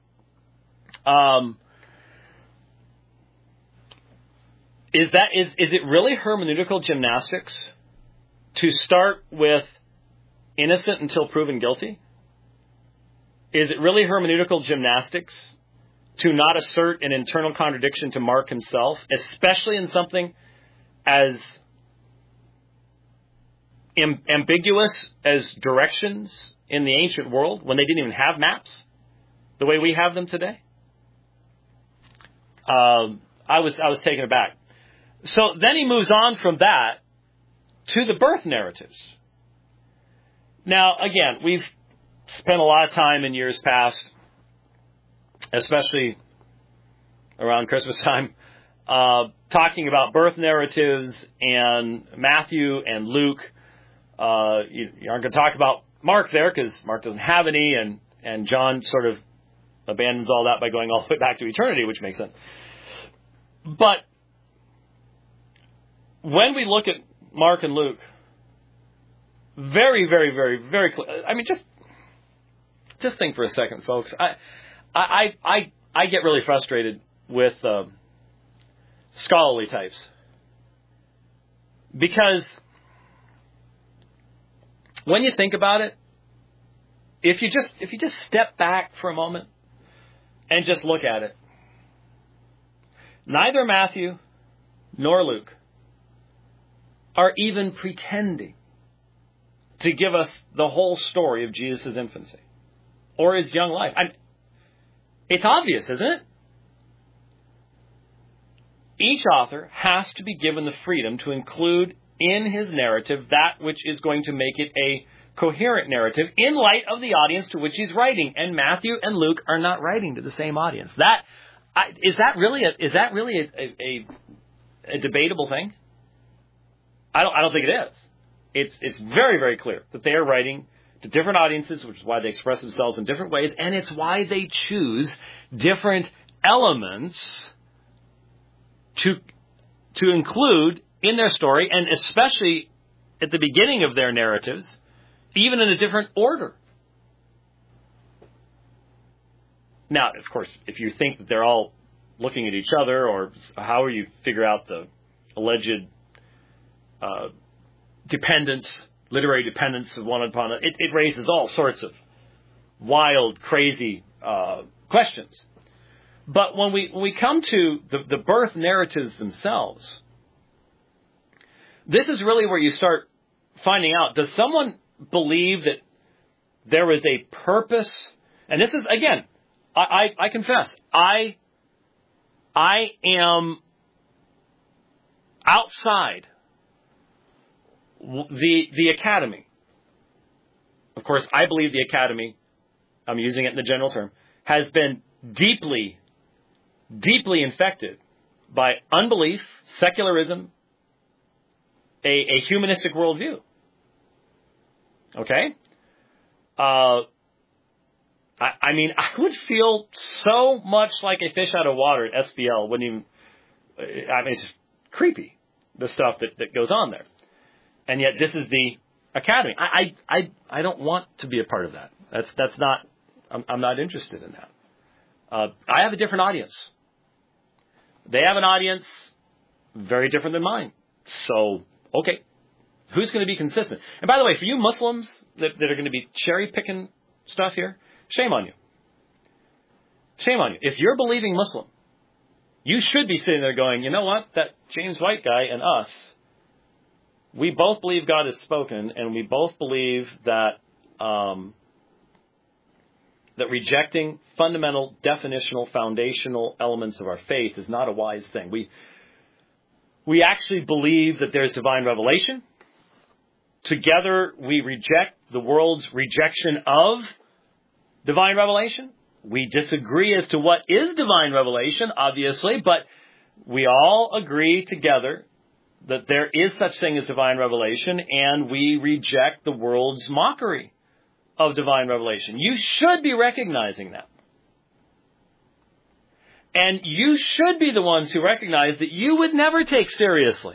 Is it really hermeneutical gymnastics to start with innocent until proven guilty? Is it really hermeneutical gymnastics to not assert an internal contradiction to Mark himself, especially in something as ambiguous as directions in the ancient world when they didn't even have maps the way we have them today? I was taken aback. So then he moves on from that to the birth narratives. Now, again, we've spent a lot of time in years past, especially around Christmas time, talking about birth narratives, and Matthew and Luke. You aren't going to talk about Mark there because Mark doesn't have any, and John sort of abandons all that by going all the way back to eternity, which makes sense. But when we look at Mark and Luke, very, very, very, very clear. I mean, just think for a second, folks. I get really frustrated with scholarly types because when you think about it, if you just step back for a moment and just look at it, neither Matthew nor Luke are even pretending to give us the whole story of Jesus' infancy or his young life. It's obvious, isn't it? Each author has to be given the freedom to include in his narrative that which is going to make it a coherent narrative in light of the audience to which he's writing. And Matthew and Luke are not writing to the same audience. Is that really a debatable thing? I don't think it is. It's very, very clear that they are writing to different audiences, which is why they express themselves in different ways, and it's why they choose different elements to include in their story, and especially at the beginning of their narratives, even in a different order. Now, of course, if you think that they're all looking at each other, or how you figure out the alleged dependence, literary dependence of one upon another, it raises all sorts of wild, crazy questions. But when we come to the birth narratives themselves, this is really where you start finding out, does someone believe that there is a purpose? And this is, again, I confess, I am outside the academy. Of course, I believe the academy, I'm using it in the general term, has been deeply, deeply infected by unbelief, secularism, a humanistic worldview. Okay? I mean, I would feel so much like a fish out of water at SBL. Wouldn't even, I mean, it's just creepy, the stuff that goes on there. And yet this is the academy. I don't want to be a part of that. That's not, I'm not interested in that. I have a different audience. They have an audience very different than mine. So, okay, who's going to be consistent? And by the way, for you Muslims that are going to be cherry-picking stuff here, shame on you. Shame on you. If you're believing Muslim, you should be sitting there going, you know what, that James White guy and us, we both believe God has spoken, and we both believe that that rejecting fundamental, definitional, foundational elements of our faith is not a wise thing. We actually believe that there's divine revelation. Together, we reject the world's rejection of divine revelation. We disagree as to what is divine revelation, obviously, but we all agree together that there is such thing as divine revelation, and we reject the world's mockery of divine revelation. You should be recognizing that. And you should be the ones who recognize that you would never take seriously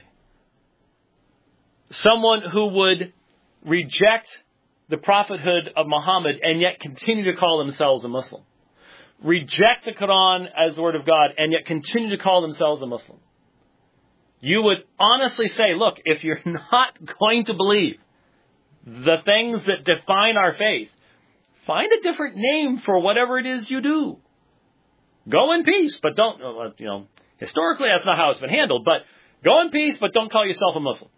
someone who would reject the prophethood of Muhammad and yet continue to call themselves a Muslim. Reject the Quran as the word of God and yet continue to call themselves a Muslim. You would honestly say, look, if you're not going to believe the things that define our faith, find a different name for whatever it is you do. Go in peace, but don't, historically that's not how it's been handled, but go in peace, but don't call yourself a Muslim.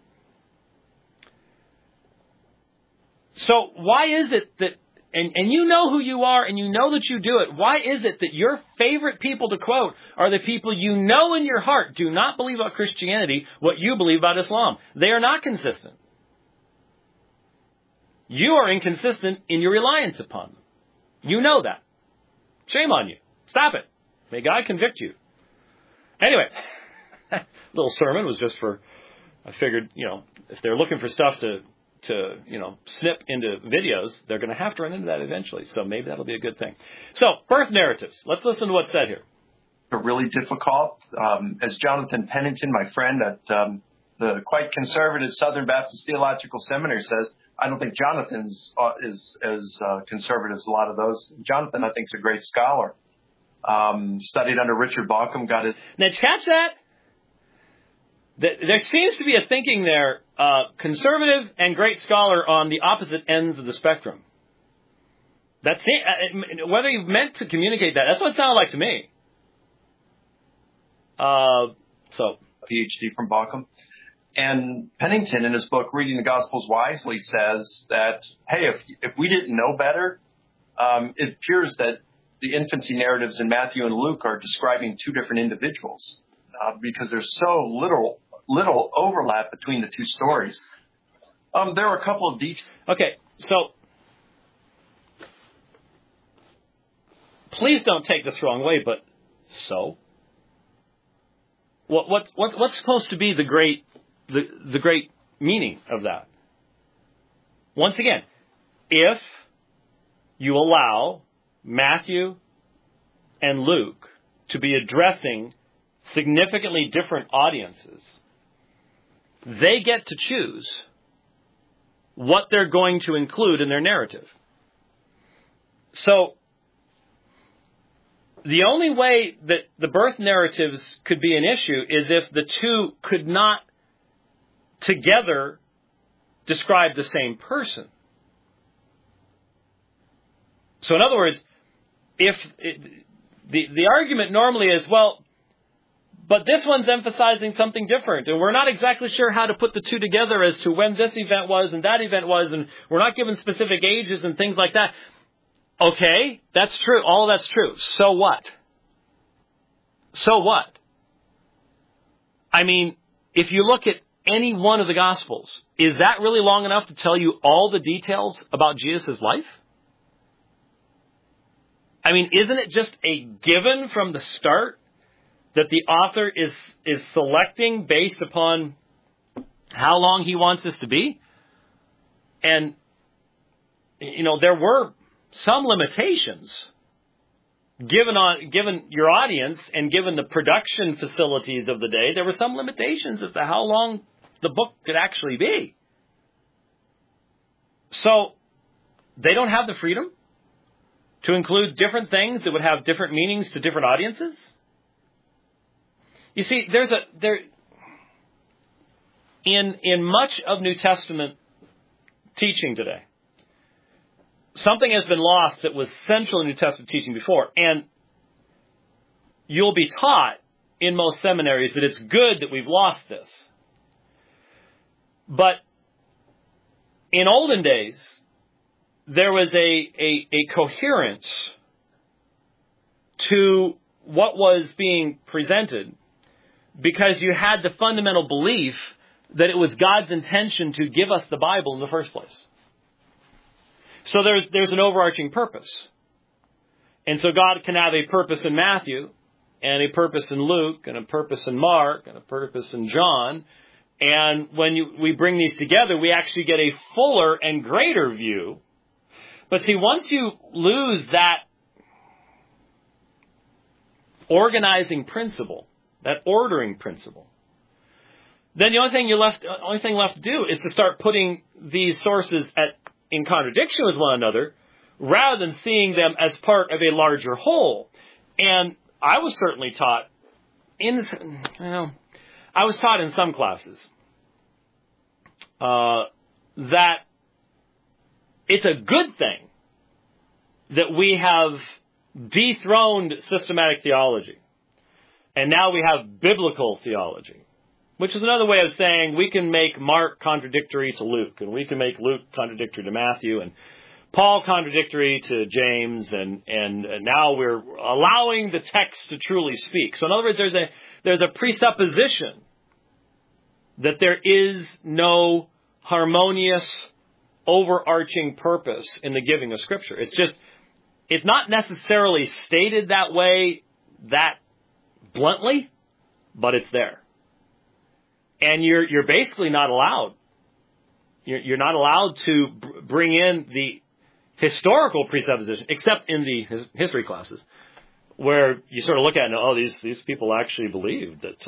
So why is it that, and you know who you are and you know that you do it, why is it that your favorite people to quote are the people you know in your heart do not believe about Christianity what you believe about Islam? They are not consistent. You are inconsistent in your reliance upon them. You know that. Shame on you. Stop it. May God convict you. Anyway, little sermon was just for, I figured, if they're looking for stuff to snip into videos, they're going to have to run into that eventually. So maybe that'll be a good thing. So, birth narratives. Let's listen to what's said here. Really difficult. As Jonathan Pennington, my friend at the quite conservative Southern Baptist Theological Seminary says, I don't think Jonathan's is as conservative as a lot of those. Jonathan, I think, is a great scholar. Studied under Richard Bauckham, got his... Now, did you catch that? There seems to be a thinking there, conservative and great scholar on the opposite ends of the spectrum. That's whether you meant to communicate that, that's what it sounded like to me. So, PhD from Bauckham. And Pennington, in his book, Reading the Gospels Wisely, says that, hey, if we didn't know better, it appears that the infancy narratives in Matthew and Luke are describing two different individuals because there's so little overlap between the two stories. There are a couple of details. Okay, so please don't take this the wrong way, but so what's supposed to be the great meaning of that? Once again, if you allow Matthew and Luke to be addressing significantly different audiences, they get to choose what they're going to include in their narrative. So, the only way that the birth narratives could be an issue is if the two could not together describe the same person. So in other words, if the argument normally is, well, but this one's emphasizing something different, and we're not exactly sure how to put the two together as to when this event was and that event was, and we're not given specific ages and things like that. Okay, that's true. All of that's true. So what? So what? I mean, if you look at any one of the Gospels, is that really long enough to tell you all the details about Jesus' life? I mean, isn't it just a given from the start that the author is selecting based upon how long he wants this to be? And, you know, there were some limitations given your audience and given the production facilities of the day. There were some limitations as to how long the book could actually be. So they don't have the freedom to include different things that would have different meanings to different audiences. You see, in much of New Testament teaching today, something has been lost that was central in New Testament teaching before. And you'll be taught in most seminaries that it's good that we've lost this. But in olden days, there was a coherence to what was being presented because you had the fundamental belief that it was God's intention to give us the Bible in the first place. So there's an overarching purpose. And so God can have a purpose in Matthew, and a purpose in Luke, and a purpose in Mark, and a purpose in John. And when we bring these together, we actually get a fuller and greater view. But see, once you lose that organizing principle, that ordering principle, then the only thing left to do is to start putting these sources in contradiction with one another, rather than seeing them as part of a larger whole. And I was certainly taught in some classes that it's a good thing that we have dethroned systematic theology, and now we have biblical theology, which is another way of saying we can make Mark contradictory to Luke, and we can make Luke contradictory to Matthew, and Paul contradictory to James, and now we're allowing the text to truly speak. So in other words, there's a presupposition that there is no harmonious, overarching purpose in the giving of Scripture. It's not necessarily stated that way, that bluntly, but it's there. And you're basically not allowed. You're not allowed to bring in the historical presupposition, except in the history classes, where you sort of look at it and, oh, these people actually believed that,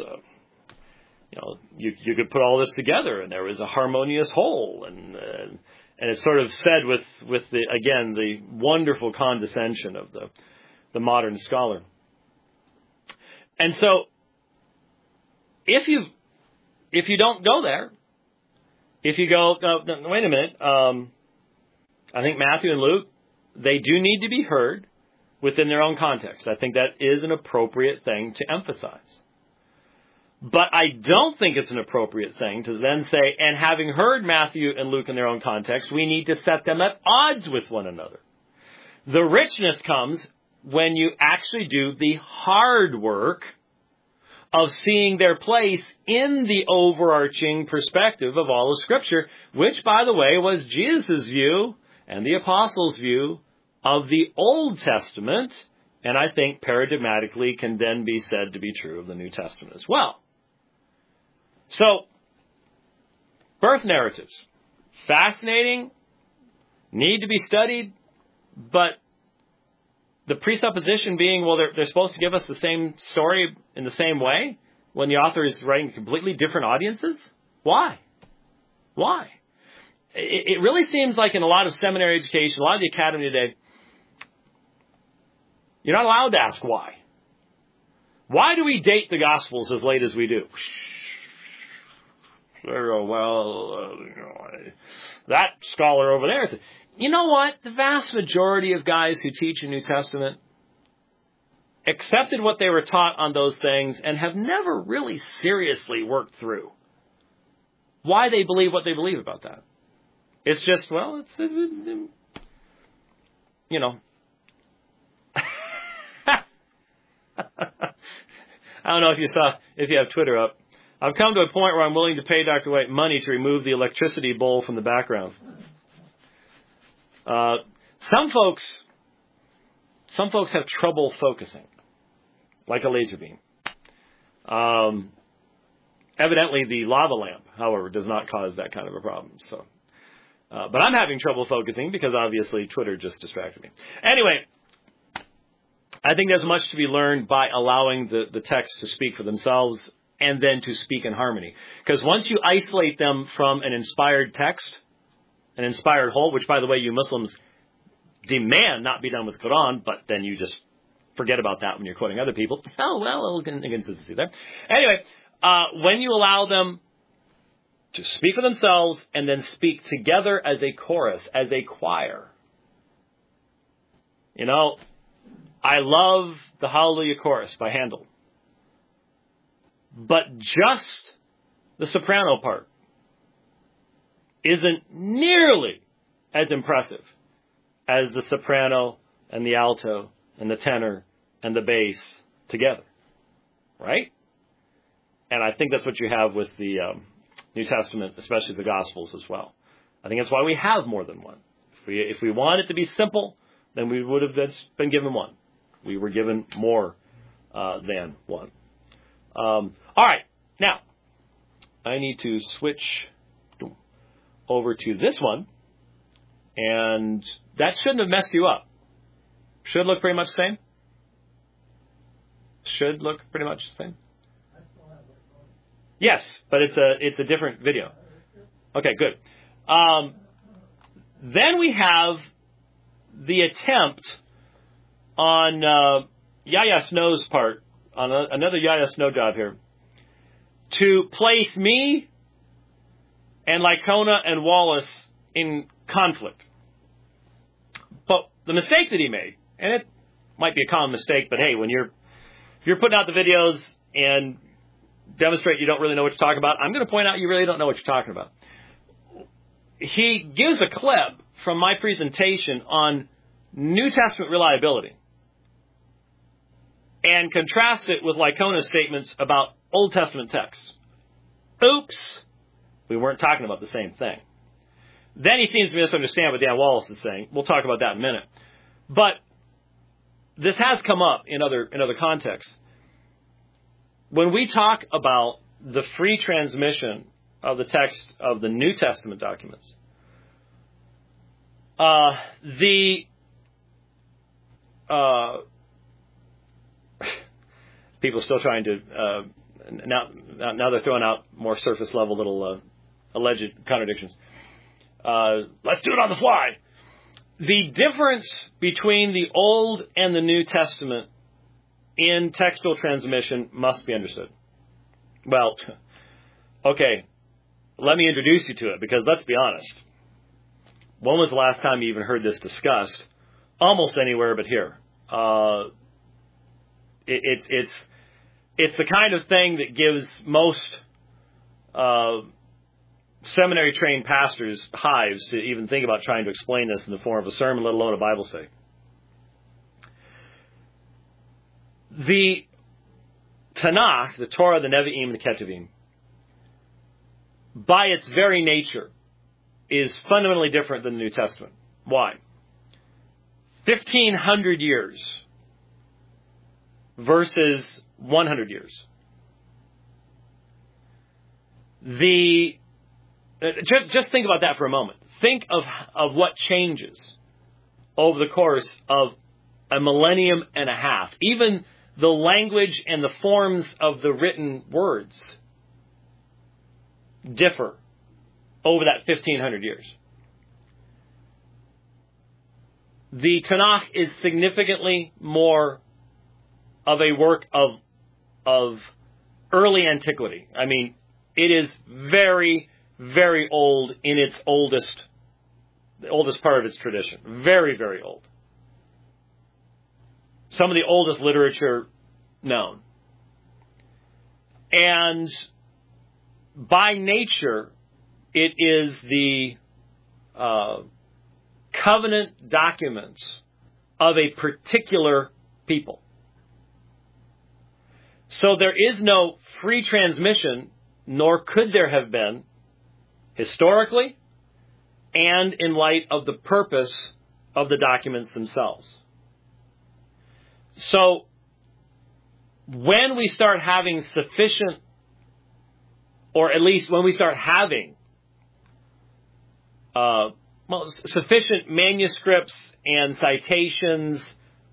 you could put all this together and there was a harmonious whole, and it's sort of said with the wonderful condescension of the modern scholar. And so, if you don't go there, if you go, no, wait a minute, I think Matthew and Luke, they do need to be heard within their own context. I think that is an appropriate thing to emphasize. But I don't think it's an appropriate thing to then say, and having heard Matthew and Luke in their own context, we need to set them at odds with one another. The richness comes when you actually do the hard work of seeing their place in the overarching perspective of all of Scripture, which, by the way, was Jesus' view and the apostles' view of the Old Testament, and I think paradigmatically can then be said to be true of the New Testament as well. So, birth narratives, fascinating, need to be studied, but The presupposition being, well, they're supposed to give us the same story in the same way when the author is writing completely different audiences? Why? Why? It really seems like in a lot of seminary education, a lot of the academy today, you're not allowed to ask why. Why do we date the Gospels as late as we do? Well, that scholar over there said, you know what? The vast majority of guys who teach a New Testament accepted what they were taught on those things and have never really seriously worked through why they believe what they believe about that. It's just, well, it's, you know. I don't know if you have Twitter up. I've come to a point where I'm willing to pay Dr. White money to remove the electricity bowl from the background. Some folks have trouble focusing, like a laser beam. Evidently, the lava lamp, however, does not cause that kind of a problem. So, but I'm having trouble focusing because obviously Twitter just distracted me. Anyway, I think there's much to be learned by allowing the text to speak for themselves and then to speak in harmony. Because once you isolate them from an inspired text, an inspired whole, which, by the way, you Muslims demand not be done with the Quran, but then you just forget about that when you're quoting other people. Oh, well, a little inconsistency there. Anyway, when you allow them to speak for themselves and then speak together as a chorus, as a choir. You know, I love the Hallelujah Chorus by Handel. But just the soprano part isn't nearly as impressive as the soprano and the alto and the tenor and the bass together. Right? And I think that's what you have with the New Testament, especially the Gospels as well. I think that's why we have more than one. If we want it to be simple, then we would have been given one. We were given more than one. All right. Now, I need to switch over to this one. And that shouldn't have messed you up. Should look pretty much the same. Should look pretty much the same. Yes, but it's a different video. Okay, good. Then we have the attempt on Yahya Snow's part, on another Yahya Snow job here, to place me and Licona and Wallace in conflict. But the mistake that he made, and it might be a common mistake, but hey, if you're putting out the videos and demonstrate you don't really know what you're talking about, I'm going to point out you really don't know what you're talking about. He gives a clip from my presentation on New Testament reliability and contrasts it with Licona's statements about Old Testament texts. Oops! We weren't talking about the same thing. Then he seems to misunderstand what Dan Wallace is saying. We'll talk about that in a minute. But this has come up in other contexts. When we talk about the free transmission of the text of the New Testament documents, people are still trying to now they're throwing out more surface level little alleged contradictions. Let's do it on the fly. The difference between the Old and the New Testament in textual transmission must be understood. Well, okay, let me introduce you to it, because let's be honest. When was the last time you even heard this discussed? Almost anywhere but here. It's the kind of thing that gives most seminary-trained pastors hives to even think about trying to explain this in the form of a sermon, let alone a Bible study. The Tanakh, the Torah, the Nevi'im, and the Ketuvim, by its very nature, is fundamentally different than the New Testament. Why? 1,500 years versus 100 years. Just think about that for a moment. Think of what changes over the course of a millennium and a half. Even the language and the forms of the written words differ over that 1,500 years. The Tanakh is significantly more of a work of early antiquity. I mean, it is very, very old in the oldest part of its tradition. Very, very old. Some of the oldest literature known. And by nature, it is the covenant documents of a particular people. So there is no free transmission, nor could there have been, historically, and in light of the purpose of the documents themselves. So when we start having sufficient, or at least when we start having sufficient manuscripts and citations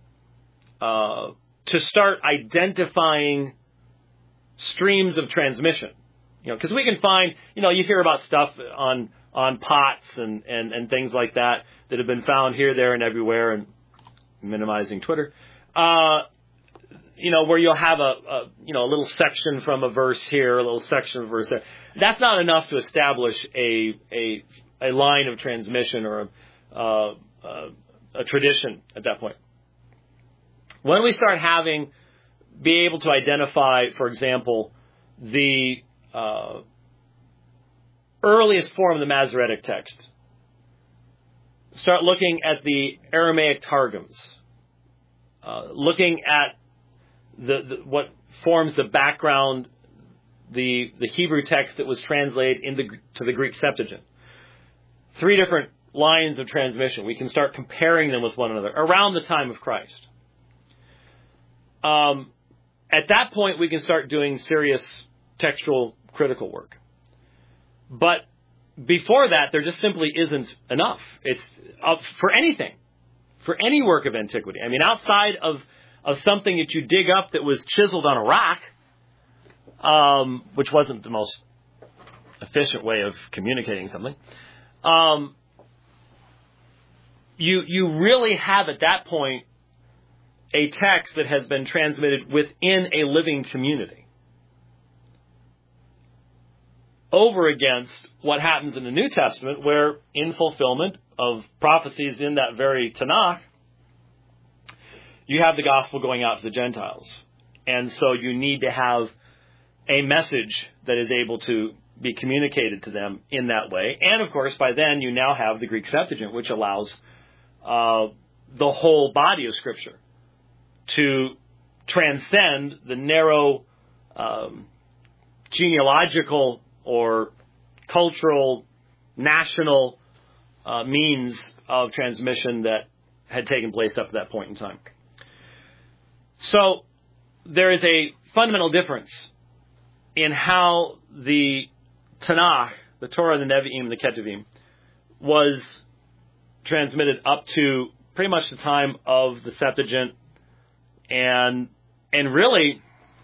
to start identifying streams of transmission, because we can find, you hear about stuff on pots and things like that have been found here, there, and everywhere, and minimizing Twitter, where you'll have a little section from a verse here, a little section of a verse there. That's not enough to establish a line of transmission or a tradition at that point. When we start be able to identify, for example, the earliest form of the Masoretic text, start looking at the Aramaic Targums, looking at what forms the background, the Hebrew text that was translated to the Greek Septuagint. 3 different lines of transmission. We can start comparing them with one another around the time of Christ. At that point, we can start doing serious textual critical work. But before that, there just simply isn't enough. It's for anything, for any work of antiquity. I mean, outside of something that you dig up that was chiseled on a rock, which wasn't the most efficient way of communicating something. You really have at that point a text that has been transmitted within a living community, over against what happens in the New Testament, where in fulfillment of prophecies in that very Tanakh, you have the gospel going out to the Gentiles. And so you need to have a message that is able to be communicated to them in that way. And of course, by then you now have the Greek Septuagint, which allows the whole body of Scripture to transcend the narrow genealogical or cultural, national means of transmission that had taken place up to that point in time. So there is a fundamental difference in how the Tanakh, the Torah, the Nevi'im, the Ketuvim, was transmitted up to pretty much the time of the Septuagint, and really,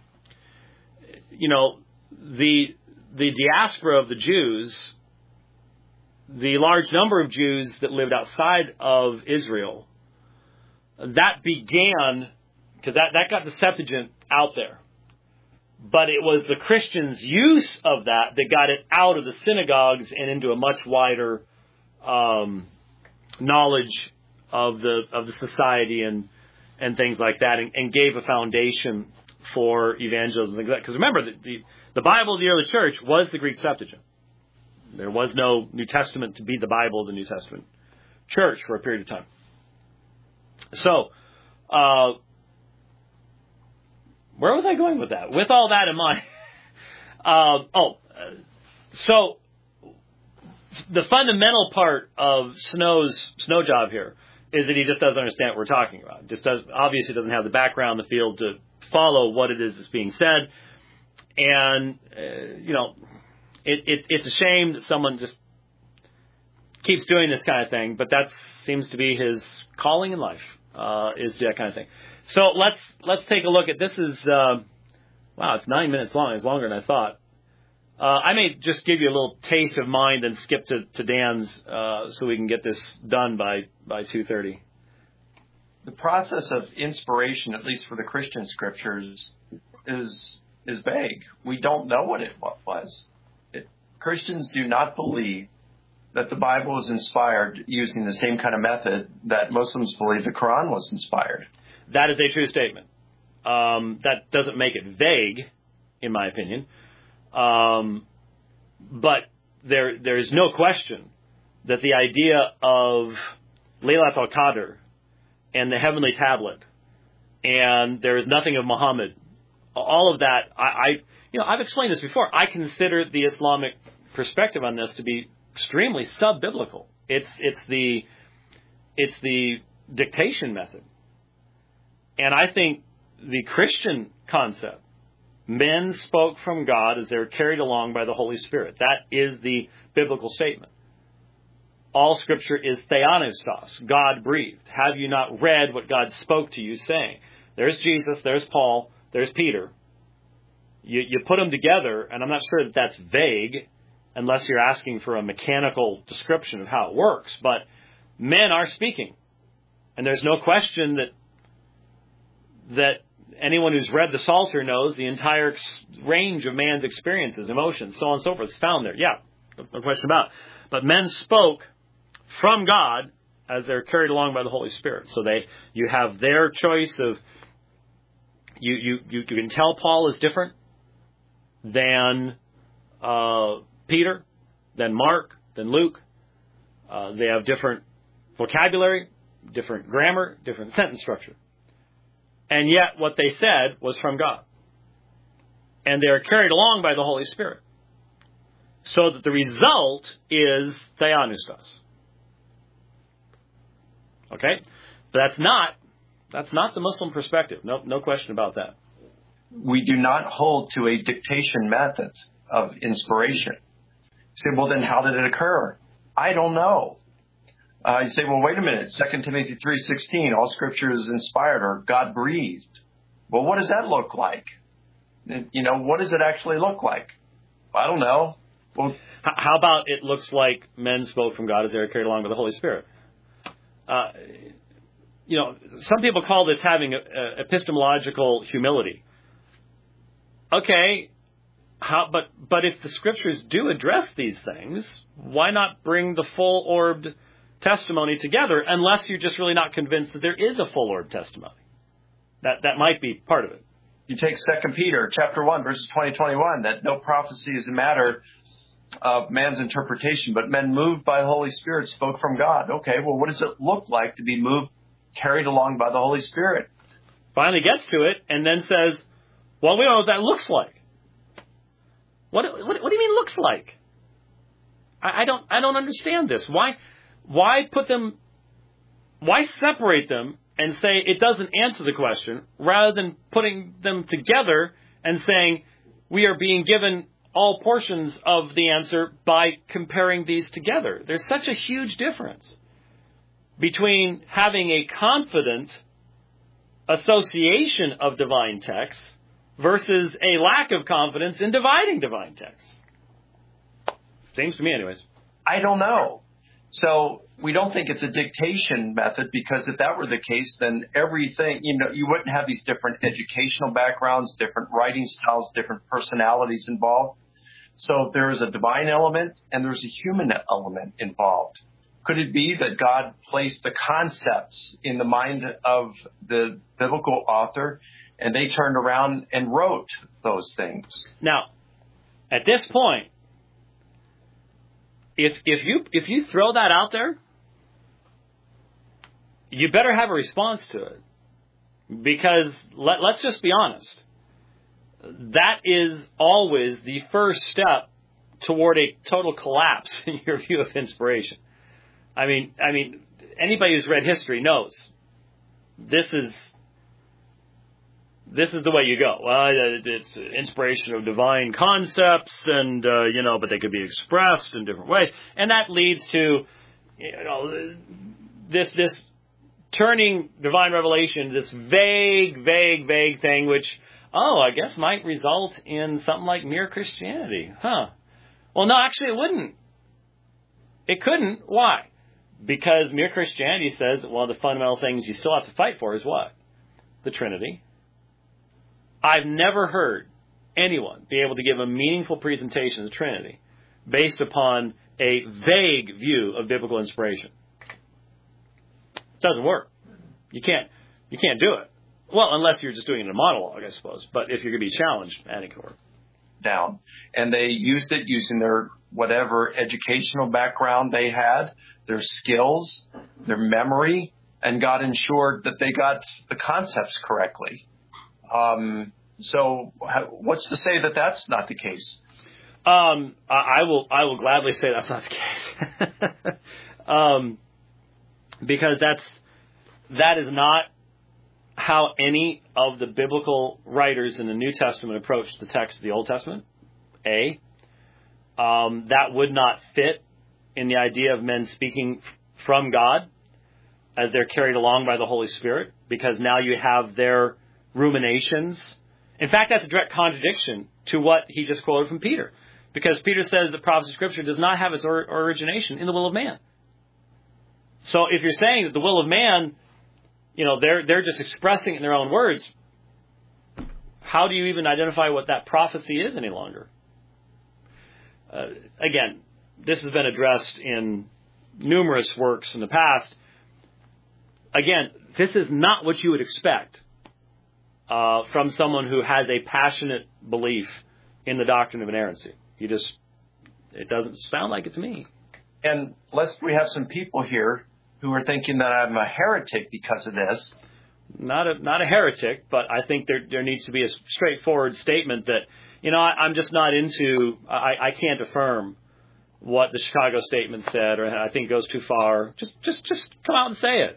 the diaspora of the Jews, the large number of Jews that lived outside of Israel, that began, because that got the Septuagint out there. But it was the Christians' use of that got it out of the synagogues and into a much wider knowledge of the society and things like that, and gave a foundation for evangelism and things like that. Because remember, the Bible of the early church was the Greek Septuagint. There was no New Testament to be the Bible of the New Testament church for a period of time. So, where was I going with that? With all that in mind, so the fundamental part of Snow's job here is that he just doesn't understand what we're talking about. Obviously doesn't have the background, the field to follow what it is that's being said. And, it's a shame that someone just keeps doing this kind of thing, but that seems to be his calling in life. is that kind of thing. So let's take a look at this. Is wow, it's 9 minutes long. It's longer than I thought. I may just give you a little taste of mine, then skip to Dan's so we can get this done by 2:30. The process of inspiration, at least for the Christian scriptures, is vague. We don't know what it was. Christians do not believe that the Bible is inspired using the same kind of method that Muslims believe the Quran was inspired. That is a true statement. That doesn't make it vague, in my opinion. But there is no question that the idea of Laylat al-Qadr and the heavenly tablet, and there is nothing of Muhammad, all of that, I've explained this before. I consider the Islamic perspective on this to be extremely sub-biblical. It's the dictation method. And I think the Christian concept, men spoke from God as they were carried along by the Holy Spirit. That is the biblical statement. All Scripture is theopneustos, God breathed. Have you not read what God spoke to you, saying? There's Jesus, there's Paul, there's Peter. You put them together, and I'm not sure that that's vague, unless you're asking for a mechanical description of how it works. But men are speaking, and there's no question that anyone who's read the Psalter knows the entire range of man's experiences, emotions, so on and so forth is found there. Yeah, no question about it. But men spoke from God as they're carried along by the Holy Spirit. So you have their choice of, you can tell Paul is different than Peter, than Mark, than Luke. They have different vocabulary, different grammar, different sentence structure. And yet what they said was from God. And they are carried along by the Holy Spirit. So that the result is theopneustos. Okay? But that's not the Muslim perspective. No question about that. We do not hold to a dictation method of inspiration. You say, well, then how did it occur? I don't know. You say, well, wait a minute. 2 Timothy 3:16, all Scripture is inspired or God breathed. Well, what does that look like? What does it actually look like? I don't know. Well, how about it looks like men spoke from God as they were carried along by the Holy Spirit? Some people call this having epistemological humility. Okay, but if the Scriptures do address these things, why not bring the full-orbed testimony together, unless you're just really not convinced that there is a full-orbed testimony? That might be part of it. You take 2 Peter chapter 1, verses 20-21, that no prophecy is a matter of man's interpretation, but men moved by the Holy Spirit spoke from God. Okay, well, what does it look like to be moved, carried along by the Holy Spirit? Finally gets to it and then says, well, we know what that looks like. What do you mean looks like? I don't understand this. Why put them? Why separate them and say it doesn't answer the question, rather than putting them together and saying we are being given all portions of the answer by comparing these together? There's such a huge difference between having a confident association of divine texts versus a lack of confidence in dividing divine texts. Seems to me anyways. I don't know. So we don't think it's a dictation method, because if that were the case, then everything, you wouldn't have these different educational backgrounds, different writing styles, different personalities involved. So there is a divine element and there's a human element involved. Could it be that God placed the concepts in the mind of the biblical author and they turned around and wrote those things? Now, at this point, if you throw that out there, you better have a response to it. Because let's just be honest. That is always the first step toward a total collapse in your view of inspiration. I mean, anybody who's read history knows this is the way you go. Well, it's inspiration of divine concepts, and but they could be expressed in different ways, and that leads to this turning divine revelation into this vague thing, which, I guess might result in something like mere Christianity. Huh. Well, no, actually it wouldn't. It couldn't. Why? Because mere Christianity says that one of the fundamental things you still have to fight for is what? The Trinity. I've never heard anyone be able to give a meaningful presentation of the Trinity based upon a vague view of biblical inspiration. It doesn't work. You can't do it. Well, unless you're just doing it in a monologue, I suppose. But if you're going to be challenged, it can work. Down. And they used it using their whatever educational background they had, their skills, their memory, and God ensured that they got the concepts correctly. So what's to say that that's not the case? I will gladly say that's not the case. Because that is not how any of the biblical writers in the New Testament approached the text of the Old Testament. That would not fit in the idea of men speaking from God as they're carried along by the Holy Spirit, because now you have their ruminations. In fact, that's a direct contradiction to what he just quoted from Peter, because Peter says that prophecy of Scripture does not have its origination in the will of man. So if you're saying that the will of man, they're just expressing it in their own words, how do you even identify what that prophecy is any longer? Again, this has been addressed in numerous works in the past. Again, this is not what you would expect from someone who has a passionate belief in the doctrine of inerrancy. It doesn't sound like it to me. And lest we have some people here who are thinking that I'm a heretic because of this. Not a heretic, but I think there needs to be a straightforward statement that, I'm just not into, I can't affirm what the Chicago statement said, or I think goes too far. Just come out and say it.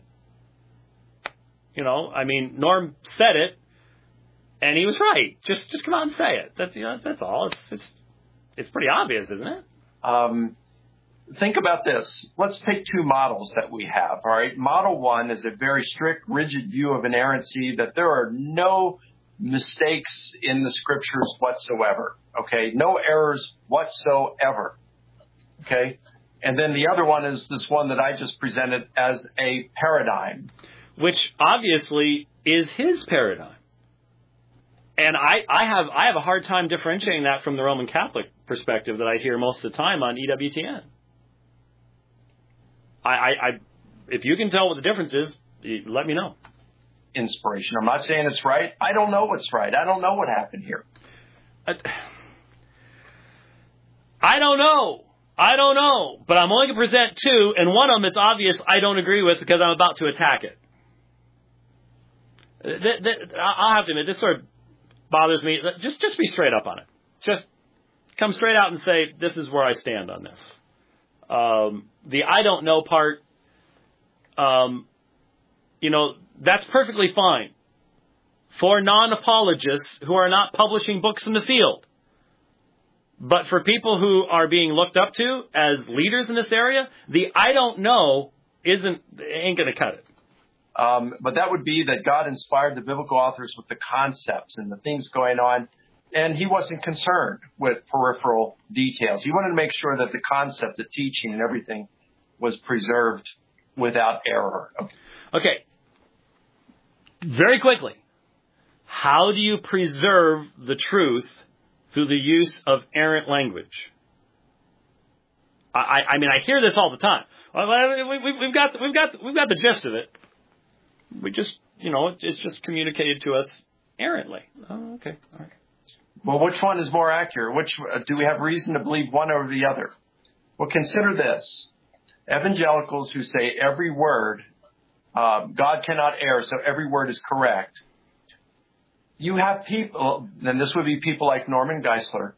Norm said it, and he was right. Just come out and say it. That's all. It's pretty obvious, isn't it? Think about this. Let's take two models that we have, all right? Model one is a very strict, rigid view of inerrancy, that there are no mistakes in the Scriptures whatsoever, okay? No errors whatsoever, okay? And then the other one is this one that I just presented as a paradigm. Which obviously is his paradigm. And I have a hard time differentiating that from the Roman Catholic perspective that I hear most of the time on EWTN. If you can tell what the difference is, let me know. Inspiration. I'm not saying it's right. I don't know what's right. I don't know what happened here. I don't know. But I'm only going to present two, and one of them it's obvious I don't agree with because I'm about to attack it. I'll have to admit, this sort of bothers me. Just be straight up on it. Just come straight out and say, this is where I stand on this. The I don't know part, that's perfectly fine for non-apologists who are not publishing books in the field. But for people who are being looked up to as leaders in this area, the I don't know ain't going to cut it. But that would be that God inspired the biblical authors with the concepts and the things going on, and he wasn't concerned with peripheral details. He wanted to make sure that the concept, the teaching, and everything was preserved without error. Okay. Very quickly, how do you preserve the truth through the use of errant language? I hear this all the time. We've got the gist of it. We just, it's just communicated to us errantly. Oh, okay. All right. Well, which one is more accurate? Do we have reason to believe one over the other? Well, consider this. Evangelicals who say every word, God cannot err, so every word is correct. You have people, and this would be people like Norman Geisler.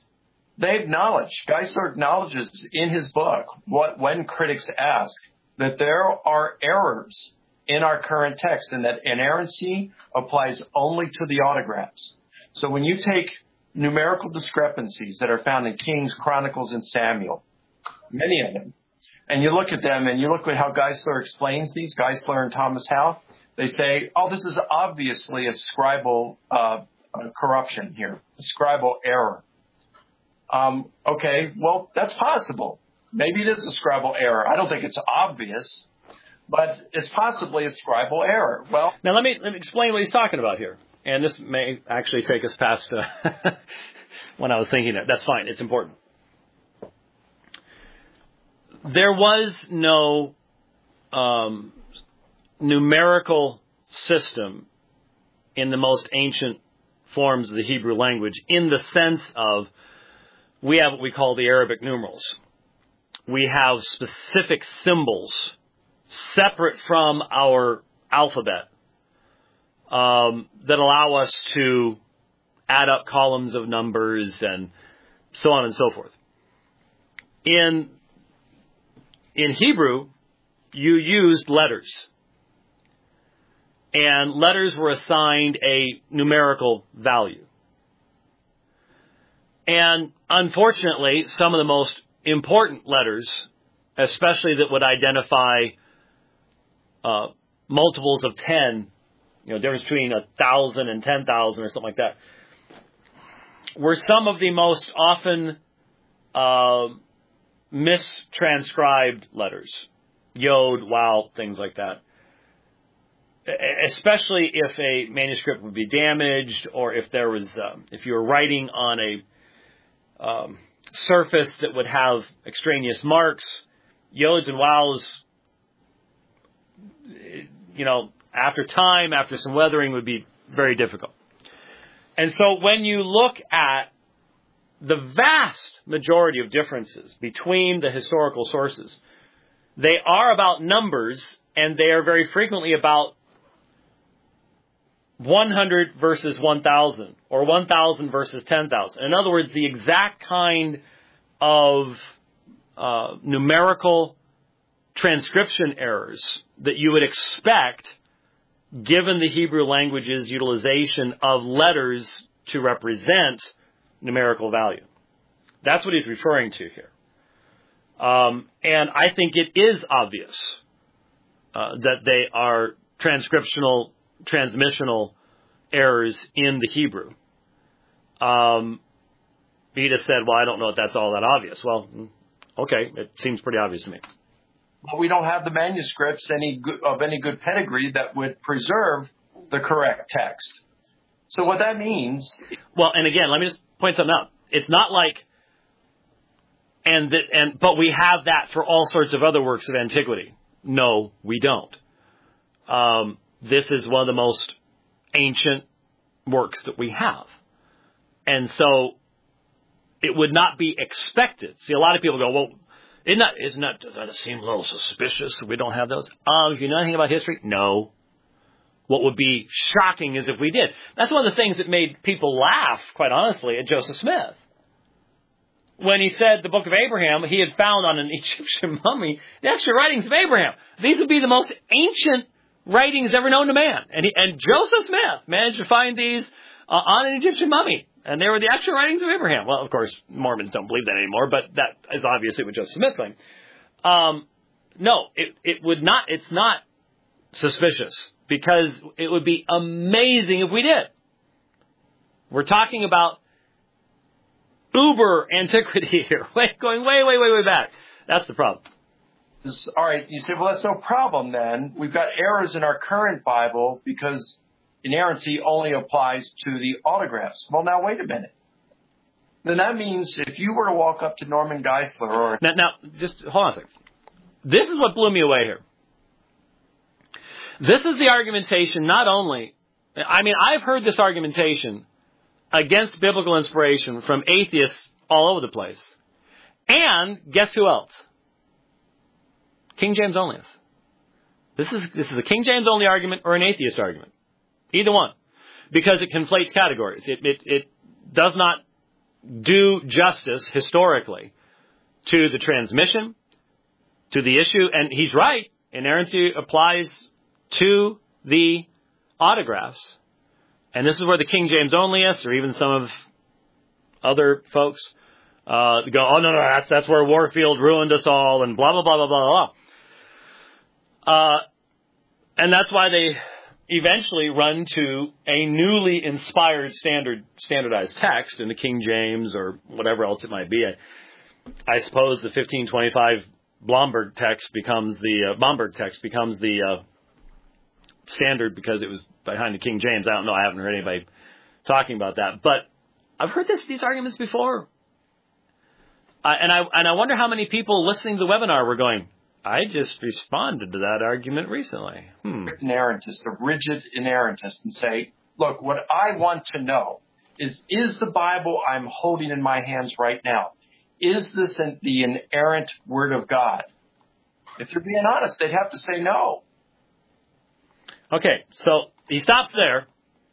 Geisler acknowledges in his book, when critics ask, that there are errors in our current text, and that inerrancy applies only to the autographs. So when you take numerical discrepancies that are found in Kings, Chronicles, and Samuel, many of them, and you look at them and you look at how Geisler explains these, Geisler and Thomas Howe, they say, oh, this is obviously a scribal corruption here, a scribal error. Okay, well, that's possible. Maybe it is a scribal error. I don't think it's obvious, but it's possibly a scribal error. Well, now let me explain what he's talking about here. And this may actually take us past when I was thinking that. That's fine. It's important. There was no numerical system in the most ancient forms of the Hebrew language in the sense of we have what we call the Arabic numerals. We have specific symbols separate from our alphabet that allow us to add up columns of numbers and so on and so forth. In Hebrew, you used letters. And letters were assigned a numerical value. And unfortunately, some of the most important letters, especially that would identify multiples of 10, difference between 1,000 and 10,000 or something like that, were some of the most often mistranscribed letters. Yod, Waw, things like that. Especially if a manuscript would be damaged, or if there was, if you were writing on a surface that would have extraneous marks, Yods and Wows, after time, after some weathering, would be very difficult. And so when you look at the vast majority of differences between the historical sources, they are about numbers, and they are very frequently about 100 versus 1,000, or 1,000 versus 10,000. In other words, the exact kind of numerical transcription errors that you would expect given the Hebrew language's utilization of letters to represent numerical value. That's what he's referring to here. And I think it is obvious that they are transmissional errors in the Hebrew. He just said, well, I don't know if that's all that obvious. Well, okay, it seems pretty obvious to me. But we don't have the manuscripts of any good pedigree that would preserve the correct text. So what that means... Well, and again, let me just point something out. It's not like... But we have that for all sorts of other works of antiquity. No, we don't. This is one of the most ancient works that we have. And so it would not be expected. See, a lot of people go, well, does that seem a little suspicious that we don't have those? If you know anything about history, no. What would be shocking is if we did. That's one of the things that made people laugh, quite honestly, at Joseph Smith. When he said the Book of Abraham, he had found on an Egyptian mummy the actual writings of Abraham. These would be the most ancient writings ever known to man. And Joseph Smith managed to find these on an Egyptian mummy. And they were the actual writings of Abraham. Well, of course, Mormons don't believe that anymore, but that is obviously what Joseph Smith claimed. No, it would not, it's not suspicious, because it would be amazing if we did. We're talking about uber antiquity here, going way back. That's the problem. All right, you say, well, that's no problem then. We've got errors in our current Bible because inerrancy only applies to the autographs. Well, now, wait a minute. Then that means if you were to walk up to Norman Geisler or... Now, just hold on a second. This is what blew me away here. This is the argumentation not only... I've heard this argumentation against biblical inspiration from atheists all over the place. And guess who else? King James onlyists. This is a King James only argument or an atheist argument. Either one. Because it conflates categories. It does not do justice historically to the transmission, to the issue. And he's right. Inerrancy applies to the autographs. And this is where the King James onlyists, or even some of other folks, Go, oh no, that's where Warfield ruined us all, and blah blah blah blah blah blah. And that's why they eventually run to a newly inspired standardized text in the King James or whatever else it might be. I suppose the 1525 Blomberg text becomes the standard because it was behind the King James. I don't know. I haven't heard anybody talking about that, but I've heard these arguments before. And I wonder how many people listening to the webinar were going, I just responded to that argument recently. Inerrantist, a rigid inerrantist, and say, look, what I want to know is the Bible I'm holding in my hands right now, is this the inerrant Word of God? If you're being honest, they'd have to say no. Okay, so he stops there.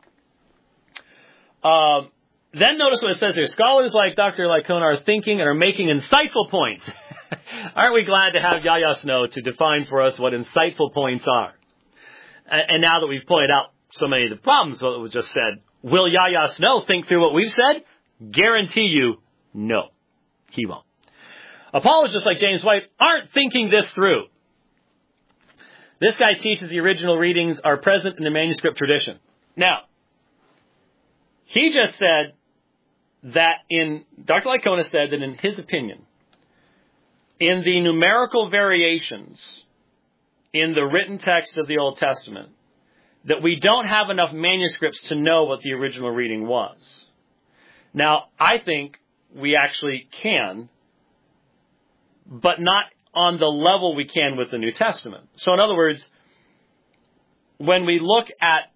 Then notice what it says here. Scholars like Dr. Licona are thinking and are making insightful points. Aren't we glad to have Yahya Snow to define for us what insightful points are? And now that we've pointed out so many of the problems that was just said, will Yahya Snow think through what we've said? Guarantee you, no, he won't. Apologists like James White aren't thinking this through. This guy teaches the original readings are present in the manuscript tradition. Now, he just said that Dr. Licona said that in his opinion, in the numerical variations in the written text of the Old Testament, that we don't have enough manuscripts to know what the original reading was. Now, I think we actually can, but not on the level we can with the New Testament. So in other words, when we look at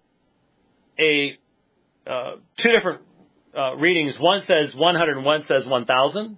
two different readings, one says 100 and one says 1,000,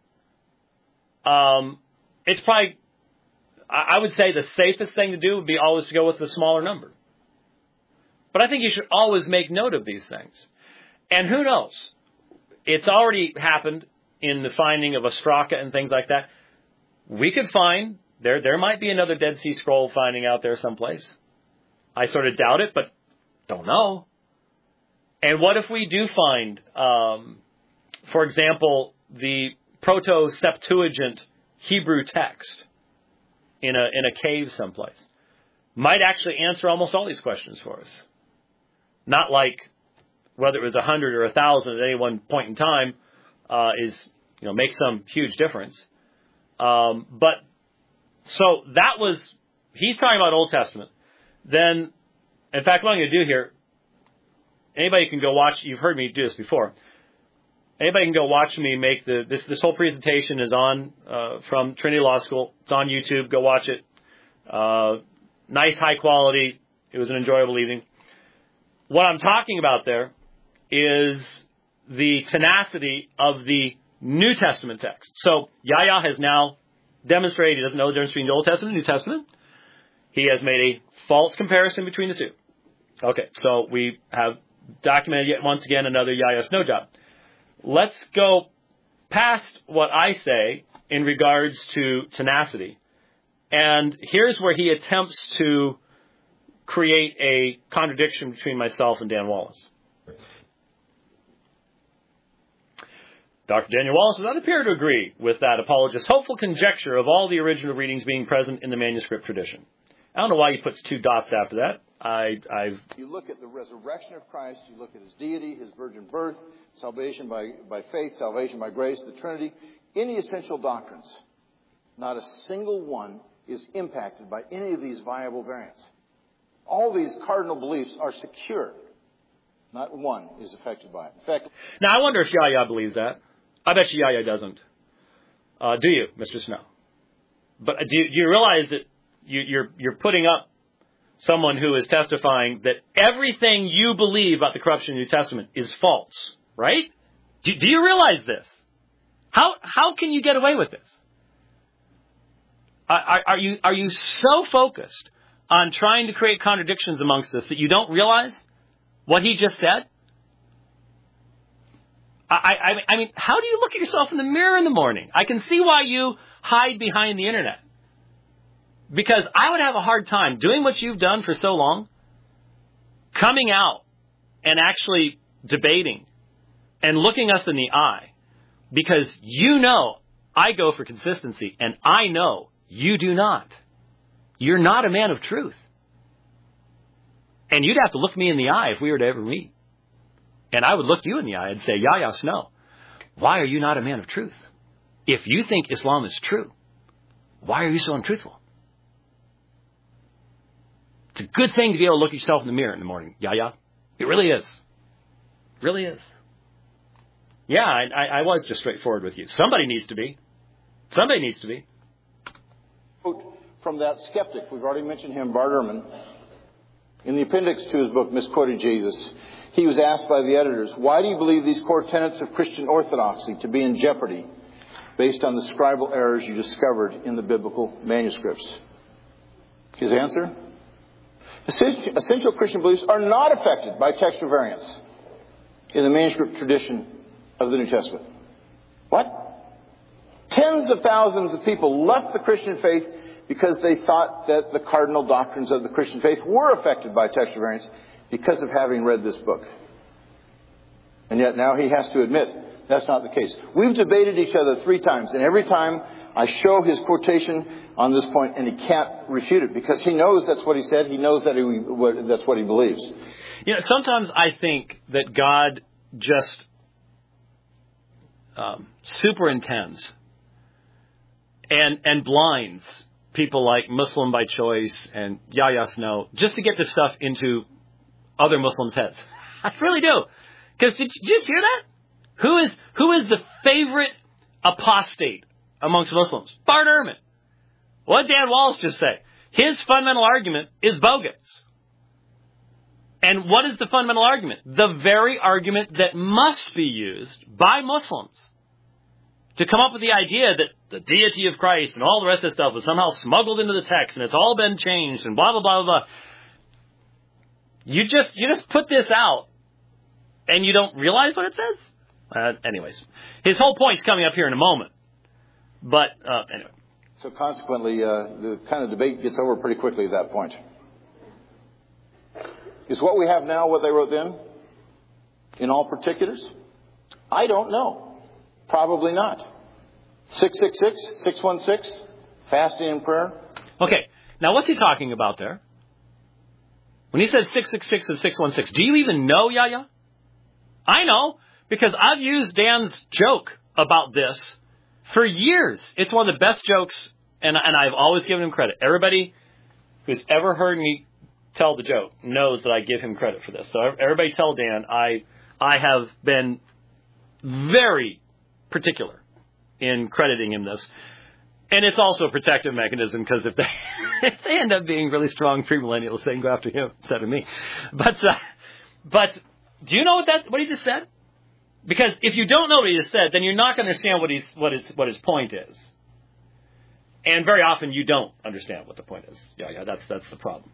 it's probably, I would say the safest thing to do would be always to go with the smaller number. But I think you should always make note of these things. And who knows? It's already happened in the finding of Ostraka and things like that. We could find, there might be another Dead Sea Scroll finding out there someplace. I sort of doubt it, but don't know. And what if we do find, for example, the Proto-Septuagint Hebrew text in a cave someplace? Might actually answer almost all these questions for us. Not like whether it was 100 or 1,000 at any one point in time makes some huge difference. But so that was, he's talking about Old Testament. Then, in fact, what I'm going to do here, anybody can go watch, you've heard me do this before. Anybody can go watch me make this whole presentation is on, from Trinity Law School. It's on YouTube. Go watch it. Nice, high quality. It was an enjoyable evening. What I'm talking about there is the tenacity of the New Testament text. So Yahya has now demonstrated he doesn't know the difference between the Old Testament and New Testament. He has made a false comparison between the two. Okay, so we have documented yet once again another Yahya Snow job. Let's go past what I say in regards to tenacity. And here's where he attempts to create a contradiction between myself and Dan Wallace. Dr. Daniel Wallace does not appear to agree with that apologist's hopeful conjecture of all the original readings being present in the manuscript tradition. I don't know why he puts two dots after that. You look at the resurrection of Christ, you look at his deity, his virgin birth, salvation by faith, salvation by grace, the Trinity, any essential doctrines. Not a single one is impacted by any of these viable variants. All these cardinal beliefs are secure. Not one is affected by it. In fact, now, I wonder if Yahya believes that. I bet you Yahya doesn't. Do you, Mr. Snow? But do you realize that you're putting up someone who is testifying that everything you believe about the corruption of the New Testament is false, right? Do you realize this? How can you get away with this? Are you so focused on trying to create contradictions amongst us that you don't realize what he just said? I mean, how do you look at yourself in the mirror in the morning? I can see why you hide behind the internet. Because I would have a hard time doing what you've done for so long, coming out and actually debating and looking us in the eye Because you know I go for consistency, and I know you do not. You're not a man of truth. And you'd have to look me in the eye if we were to ever meet. And I would look you in the eye and say, Yahya Snow, why are you not a man of truth? If you think Islam is true, why are you so untruthful? It's a good thing to be able to look yourself in the mirror in the morning, Yahya. It really is. Really is. Yeah, I was just straightforward with you. Somebody needs to be. Somebody needs to be. From that skeptic, we've already mentioned him, Bart Ehrman. In the appendix to his book, Misquoted Jesus, he was asked by the editors, why do you believe these core tenets of Christian orthodoxy to be in jeopardy based on the scribal errors you discovered in the biblical manuscripts? His answer? Essential Christian beliefs are not affected by textual variants in the manuscript tradition of the New Testament. What? Tens of thousands of people left the Christian faith because they thought that the cardinal doctrines of the Christian faith were affected by textual variants because of having read this book. And yet now he has to admit that's not the case. We've debated each other 3 times, and every time I show his quotation on this point, and he can't refute it because he knows that's what he said. He knows that that's what he believes. You know, sometimes I think that God just superintends and blinds people like Muslim by Choice and Yahya Snow just to get this stuff into other Muslims' heads. I really do. Because did you just hear that? Who is the favorite apostate amongst Muslims? Bart Ehrman. What did Dan Wallace just say? His fundamental argument is bogus. And what is the fundamental argument? The very argument that must be used by Muslims to come up with the idea that the deity of Christ and all the rest of this stuff was somehow smuggled into the text and it's all been changed and blah, blah, blah, blah, blah. You just put this out and you don't realize what it says? Anyways, his whole point's coming up here in a moment. But anyway. So consequently, the kind of debate gets over pretty quickly at that point. Is what we have now what they wrote then? In all particulars? I don't know. Probably not. 666, 616, fasting and prayer. Okay, now what's he talking about there? When he says 666 and 616, do you even know, Yahya? I know, because I've used Dan's joke about this for years. It's one of the best jokes, and I've always given him credit. Everybody who's ever heard me tell the joke knows that I give him credit for this. So everybody tell Dan I have been very particular in crediting him this. And it's also a protective mechanism because if they end up being really strong premillennials, they can go after him instead of me. But do you know what he just said? Because if you don't know what he just said, then you're not going to understand what his point is. And very often you don't understand what the point is. Yeah, that's the problem.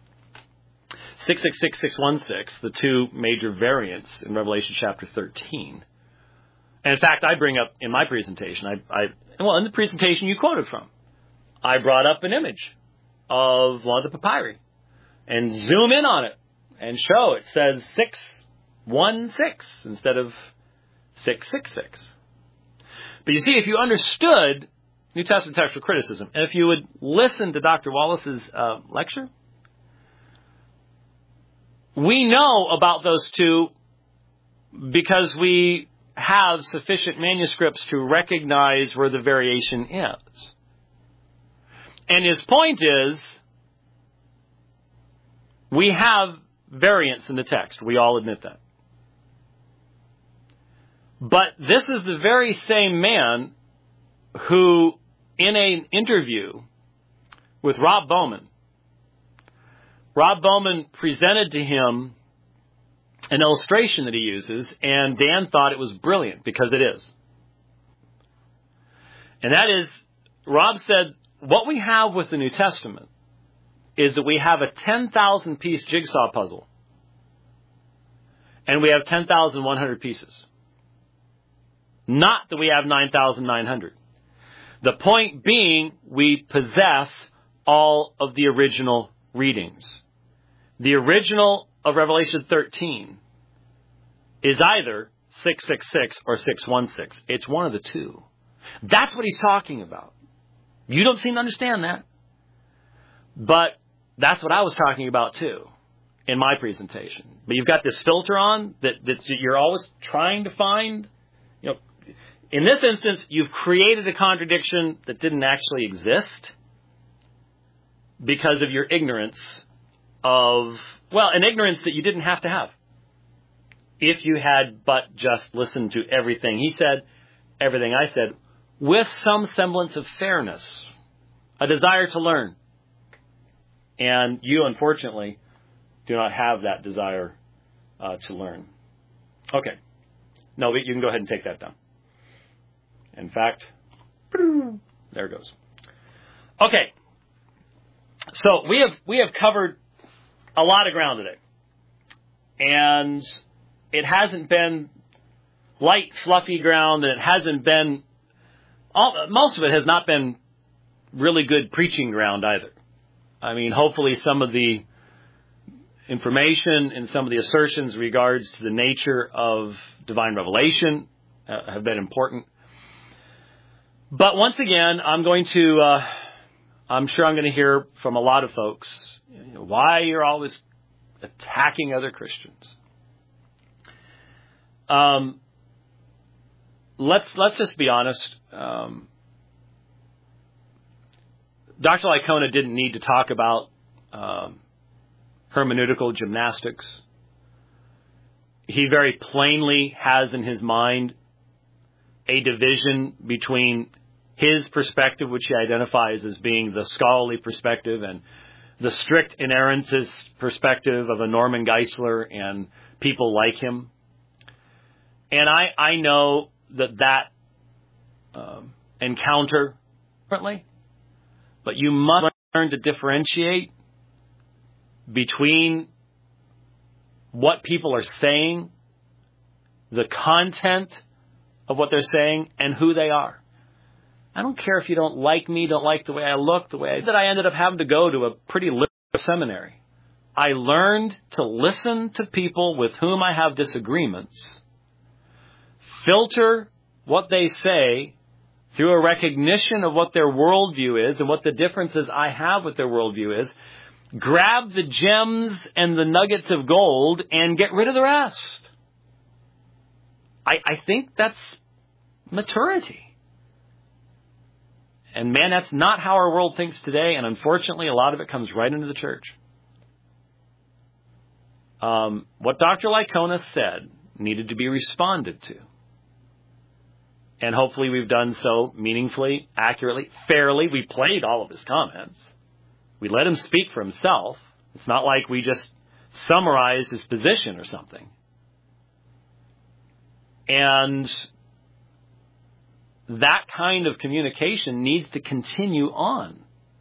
666, 616, the 2 major variants in Revelation chapter 13. And in fact, I bring up in my presentation, in the presentation you quoted from, I brought up an image of one of the papyri and zoom in on it and show it says 616 instead of 666. But you see, if you understood New Testament textual criticism, and if you would listen to Dr. Wallace's lecture, we know about those 2 because we have sufficient manuscripts to recognize where the variation is. And his point is, we have variants in the text. We all admit that. But this is the very same man who, in an interview with Rob Bowman presented to him an illustration that he uses, and Dan thought it was brilliant because it is. And that is, Rob said, what we have with the New Testament is that we have a 10,000 piece jigsaw puzzle, and we have 10,100 pieces. Not that we have 9,900. The point being, we possess all of the original readings. The original of Revelation 13 is either 666 or 616. It's one of the two. That's what he's talking about. You don't seem to understand that. But that's what I was talking about too in my presentation. But you've got this filter on that you're always trying to find. In this instance, you've created a contradiction that didn't actually exist because of your ignorance an ignorance that you didn't have to have. If you had but just listened to everything he said, everything I said, with some semblance of fairness, a desire to learn. And you, unfortunately, do not have that desire to learn. Okay. No, you can go ahead and take that down. In fact, there it goes. Okay. So we have covered a lot of ground today. And it hasn't been light, fluffy ground, and it hasn't been, most of it has not been really good preaching ground either. I mean, hopefully some of the information and some of the assertions in regards to the nature of divine revelation have been important. But once again, I'm sure I'm going to hear from a lot of folks, why you're always attacking other Christians. Let's just be honest. Dr. Licona didn't need to talk about hermeneutical gymnastics. He very plainly has in his mind a division between his perspective, which he identifies as being the scholarly perspective, and the strict inerrantist perspective of a Norman Geisler and people like him. And I know that encounter differently, but you must learn to differentiate between what people are saying, the content of what they're saying, and who they are. I don't care if you don't like me, don't like the way I look, that I ended up having to go to a pretty liberal seminary. I learned to listen to people with whom I have disagreements, filter what they say through a recognition of what their worldview is and what the differences I have with their worldview is, grab the gems and the nuggets of gold and get rid of the rest. I think that's maturity. And man, that's not how our world thinks today, and unfortunately a lot of it comes right into the church. What Dr. Licona said needed to be responded to. And hopefully we've done so meaningfully, accurately, fairly. We played all of his comments. We let him speak for himself. It's not like we just summarized his position or something. And that kind of communication needs to continue on.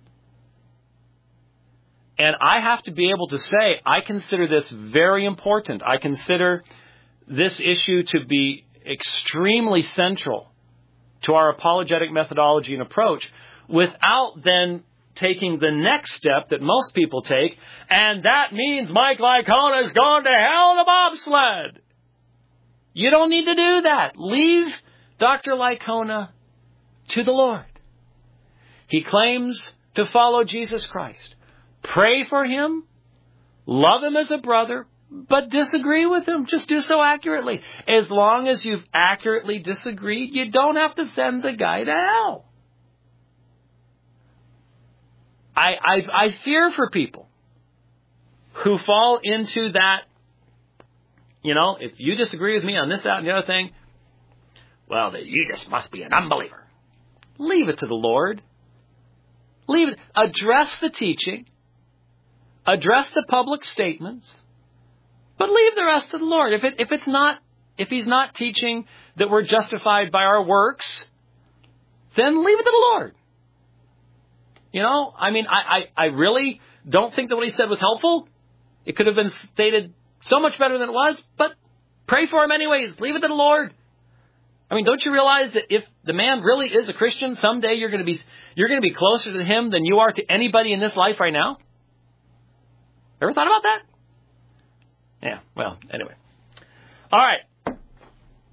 And I have to be able to say, I consider this very important. I consider this issue to be extremely central to our apologetic methodology and approach, without then taking the next step that most people take, and that means Mike Licona has gone to hell in a bobsled. You don't need to do that. Leave Dr. Licona to the Lord. He claims to follow Jesus Christ. Pray for him. Love him as a brother. But disagree with him. Just do so accurately. As long as you've accurately disagreed, you don't have to send the guy to hell. I fear for people who fall into that, if you disagree with me on this, that, and the other thing, well, you just must be an unbeliever. Leave it to the Lord. Leave it. Address the teaching. Address the public statements. But leave the rest to the Lord. If he's not teaching that we're justified by our works, then leave it to the Lord. I really don't think that what he said was helpful. It could have been stated so much better than it was, but pray for him anyways. Leave it to the Lord. Don't you realize that if the man really is a Christian, someday you're going to be closer to him than you are to anybody in this life right now? Ever thought about that? Yeah, well, anyway. All right.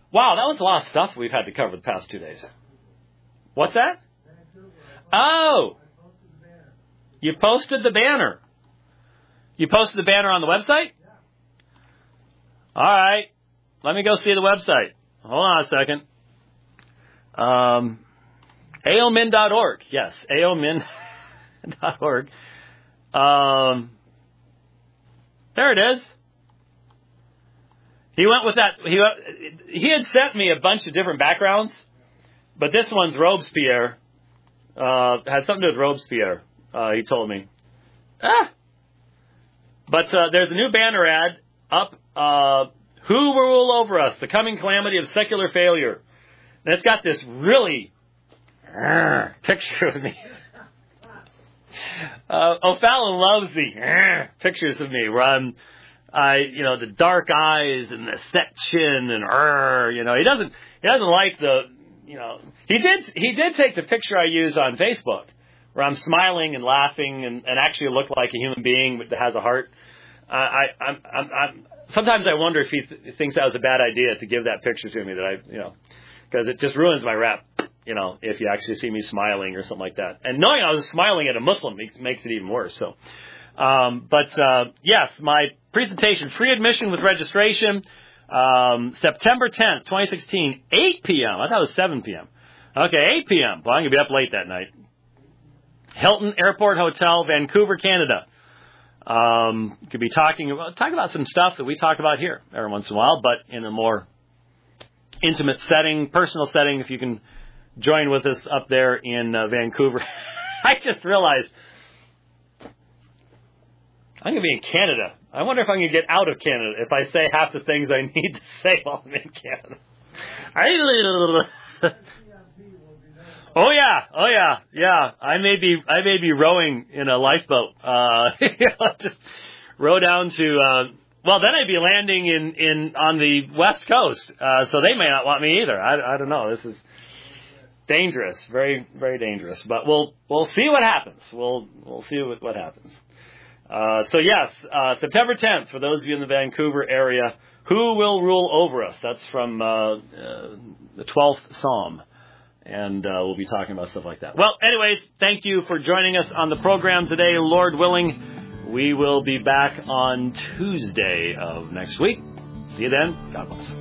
Wow, that was a lot of stuff we've had to cover the past 2 days. What's that? Oh! You posted the banner. You posted the banner on the website? All right. Let me go see the website. Hold on a second. AOMin.org. Yes, AOMin.org. There it is. He went with that. He had sent me a bunch of different backgrounds, but this one's Robespierre. Had something to do with Robespierre, he told me. But there's a new banner ad up. Who will rule over us? The coming calamity of secular failure. And it's got this really picture of me. O'Fallon loves the pictures of me where I'm, the dark eyes and the set chin and he doesn't like the, he did take the picture I use on Facebook where I'm smiling and laughing and actually look like a human being that has a heart. Sometimes I wonder if he thinks that was a bad idea to give that picture to me because it just ruins my rep, if you actually see me smiling or something like that. And knowing I was smiling at a Muslim makes it even worse. So, yes, my presentation, free admission with registration, September 10th, 2016, 8 p.m. I thought it was 7 p.m. Okay, 8 p.m. Well, I'm going to be up late that night. Hilton Airport Hotel, Vancouver, Canada. Could be talking about some stuff that we talk about here every once in a while, but in a more intimate setting, personal setting, if you can join with us up there in Vancouver. I just realized I'm going to be in Canada. I wonder if I'm going to get out of Canada if I say half the things I need to say while I'm in Canada. Oh yeah. I may be rowing in a lifeboat. Just row down to. Then I'd be landing on the West Coast. So they may not want me either. I don't know. This is dangerous, very very dangerous. But we'll see what happens. We'll see what happens. So yes, September 10th for those of you in the Vancouver area. Who will rule over us? That's from the 12th Psalm. And we'll be talking about stuff like that. Well, anyways, thank you for joining us on the program today. Lord willing, we will be back on Tuesday of next week. See you then. God bless.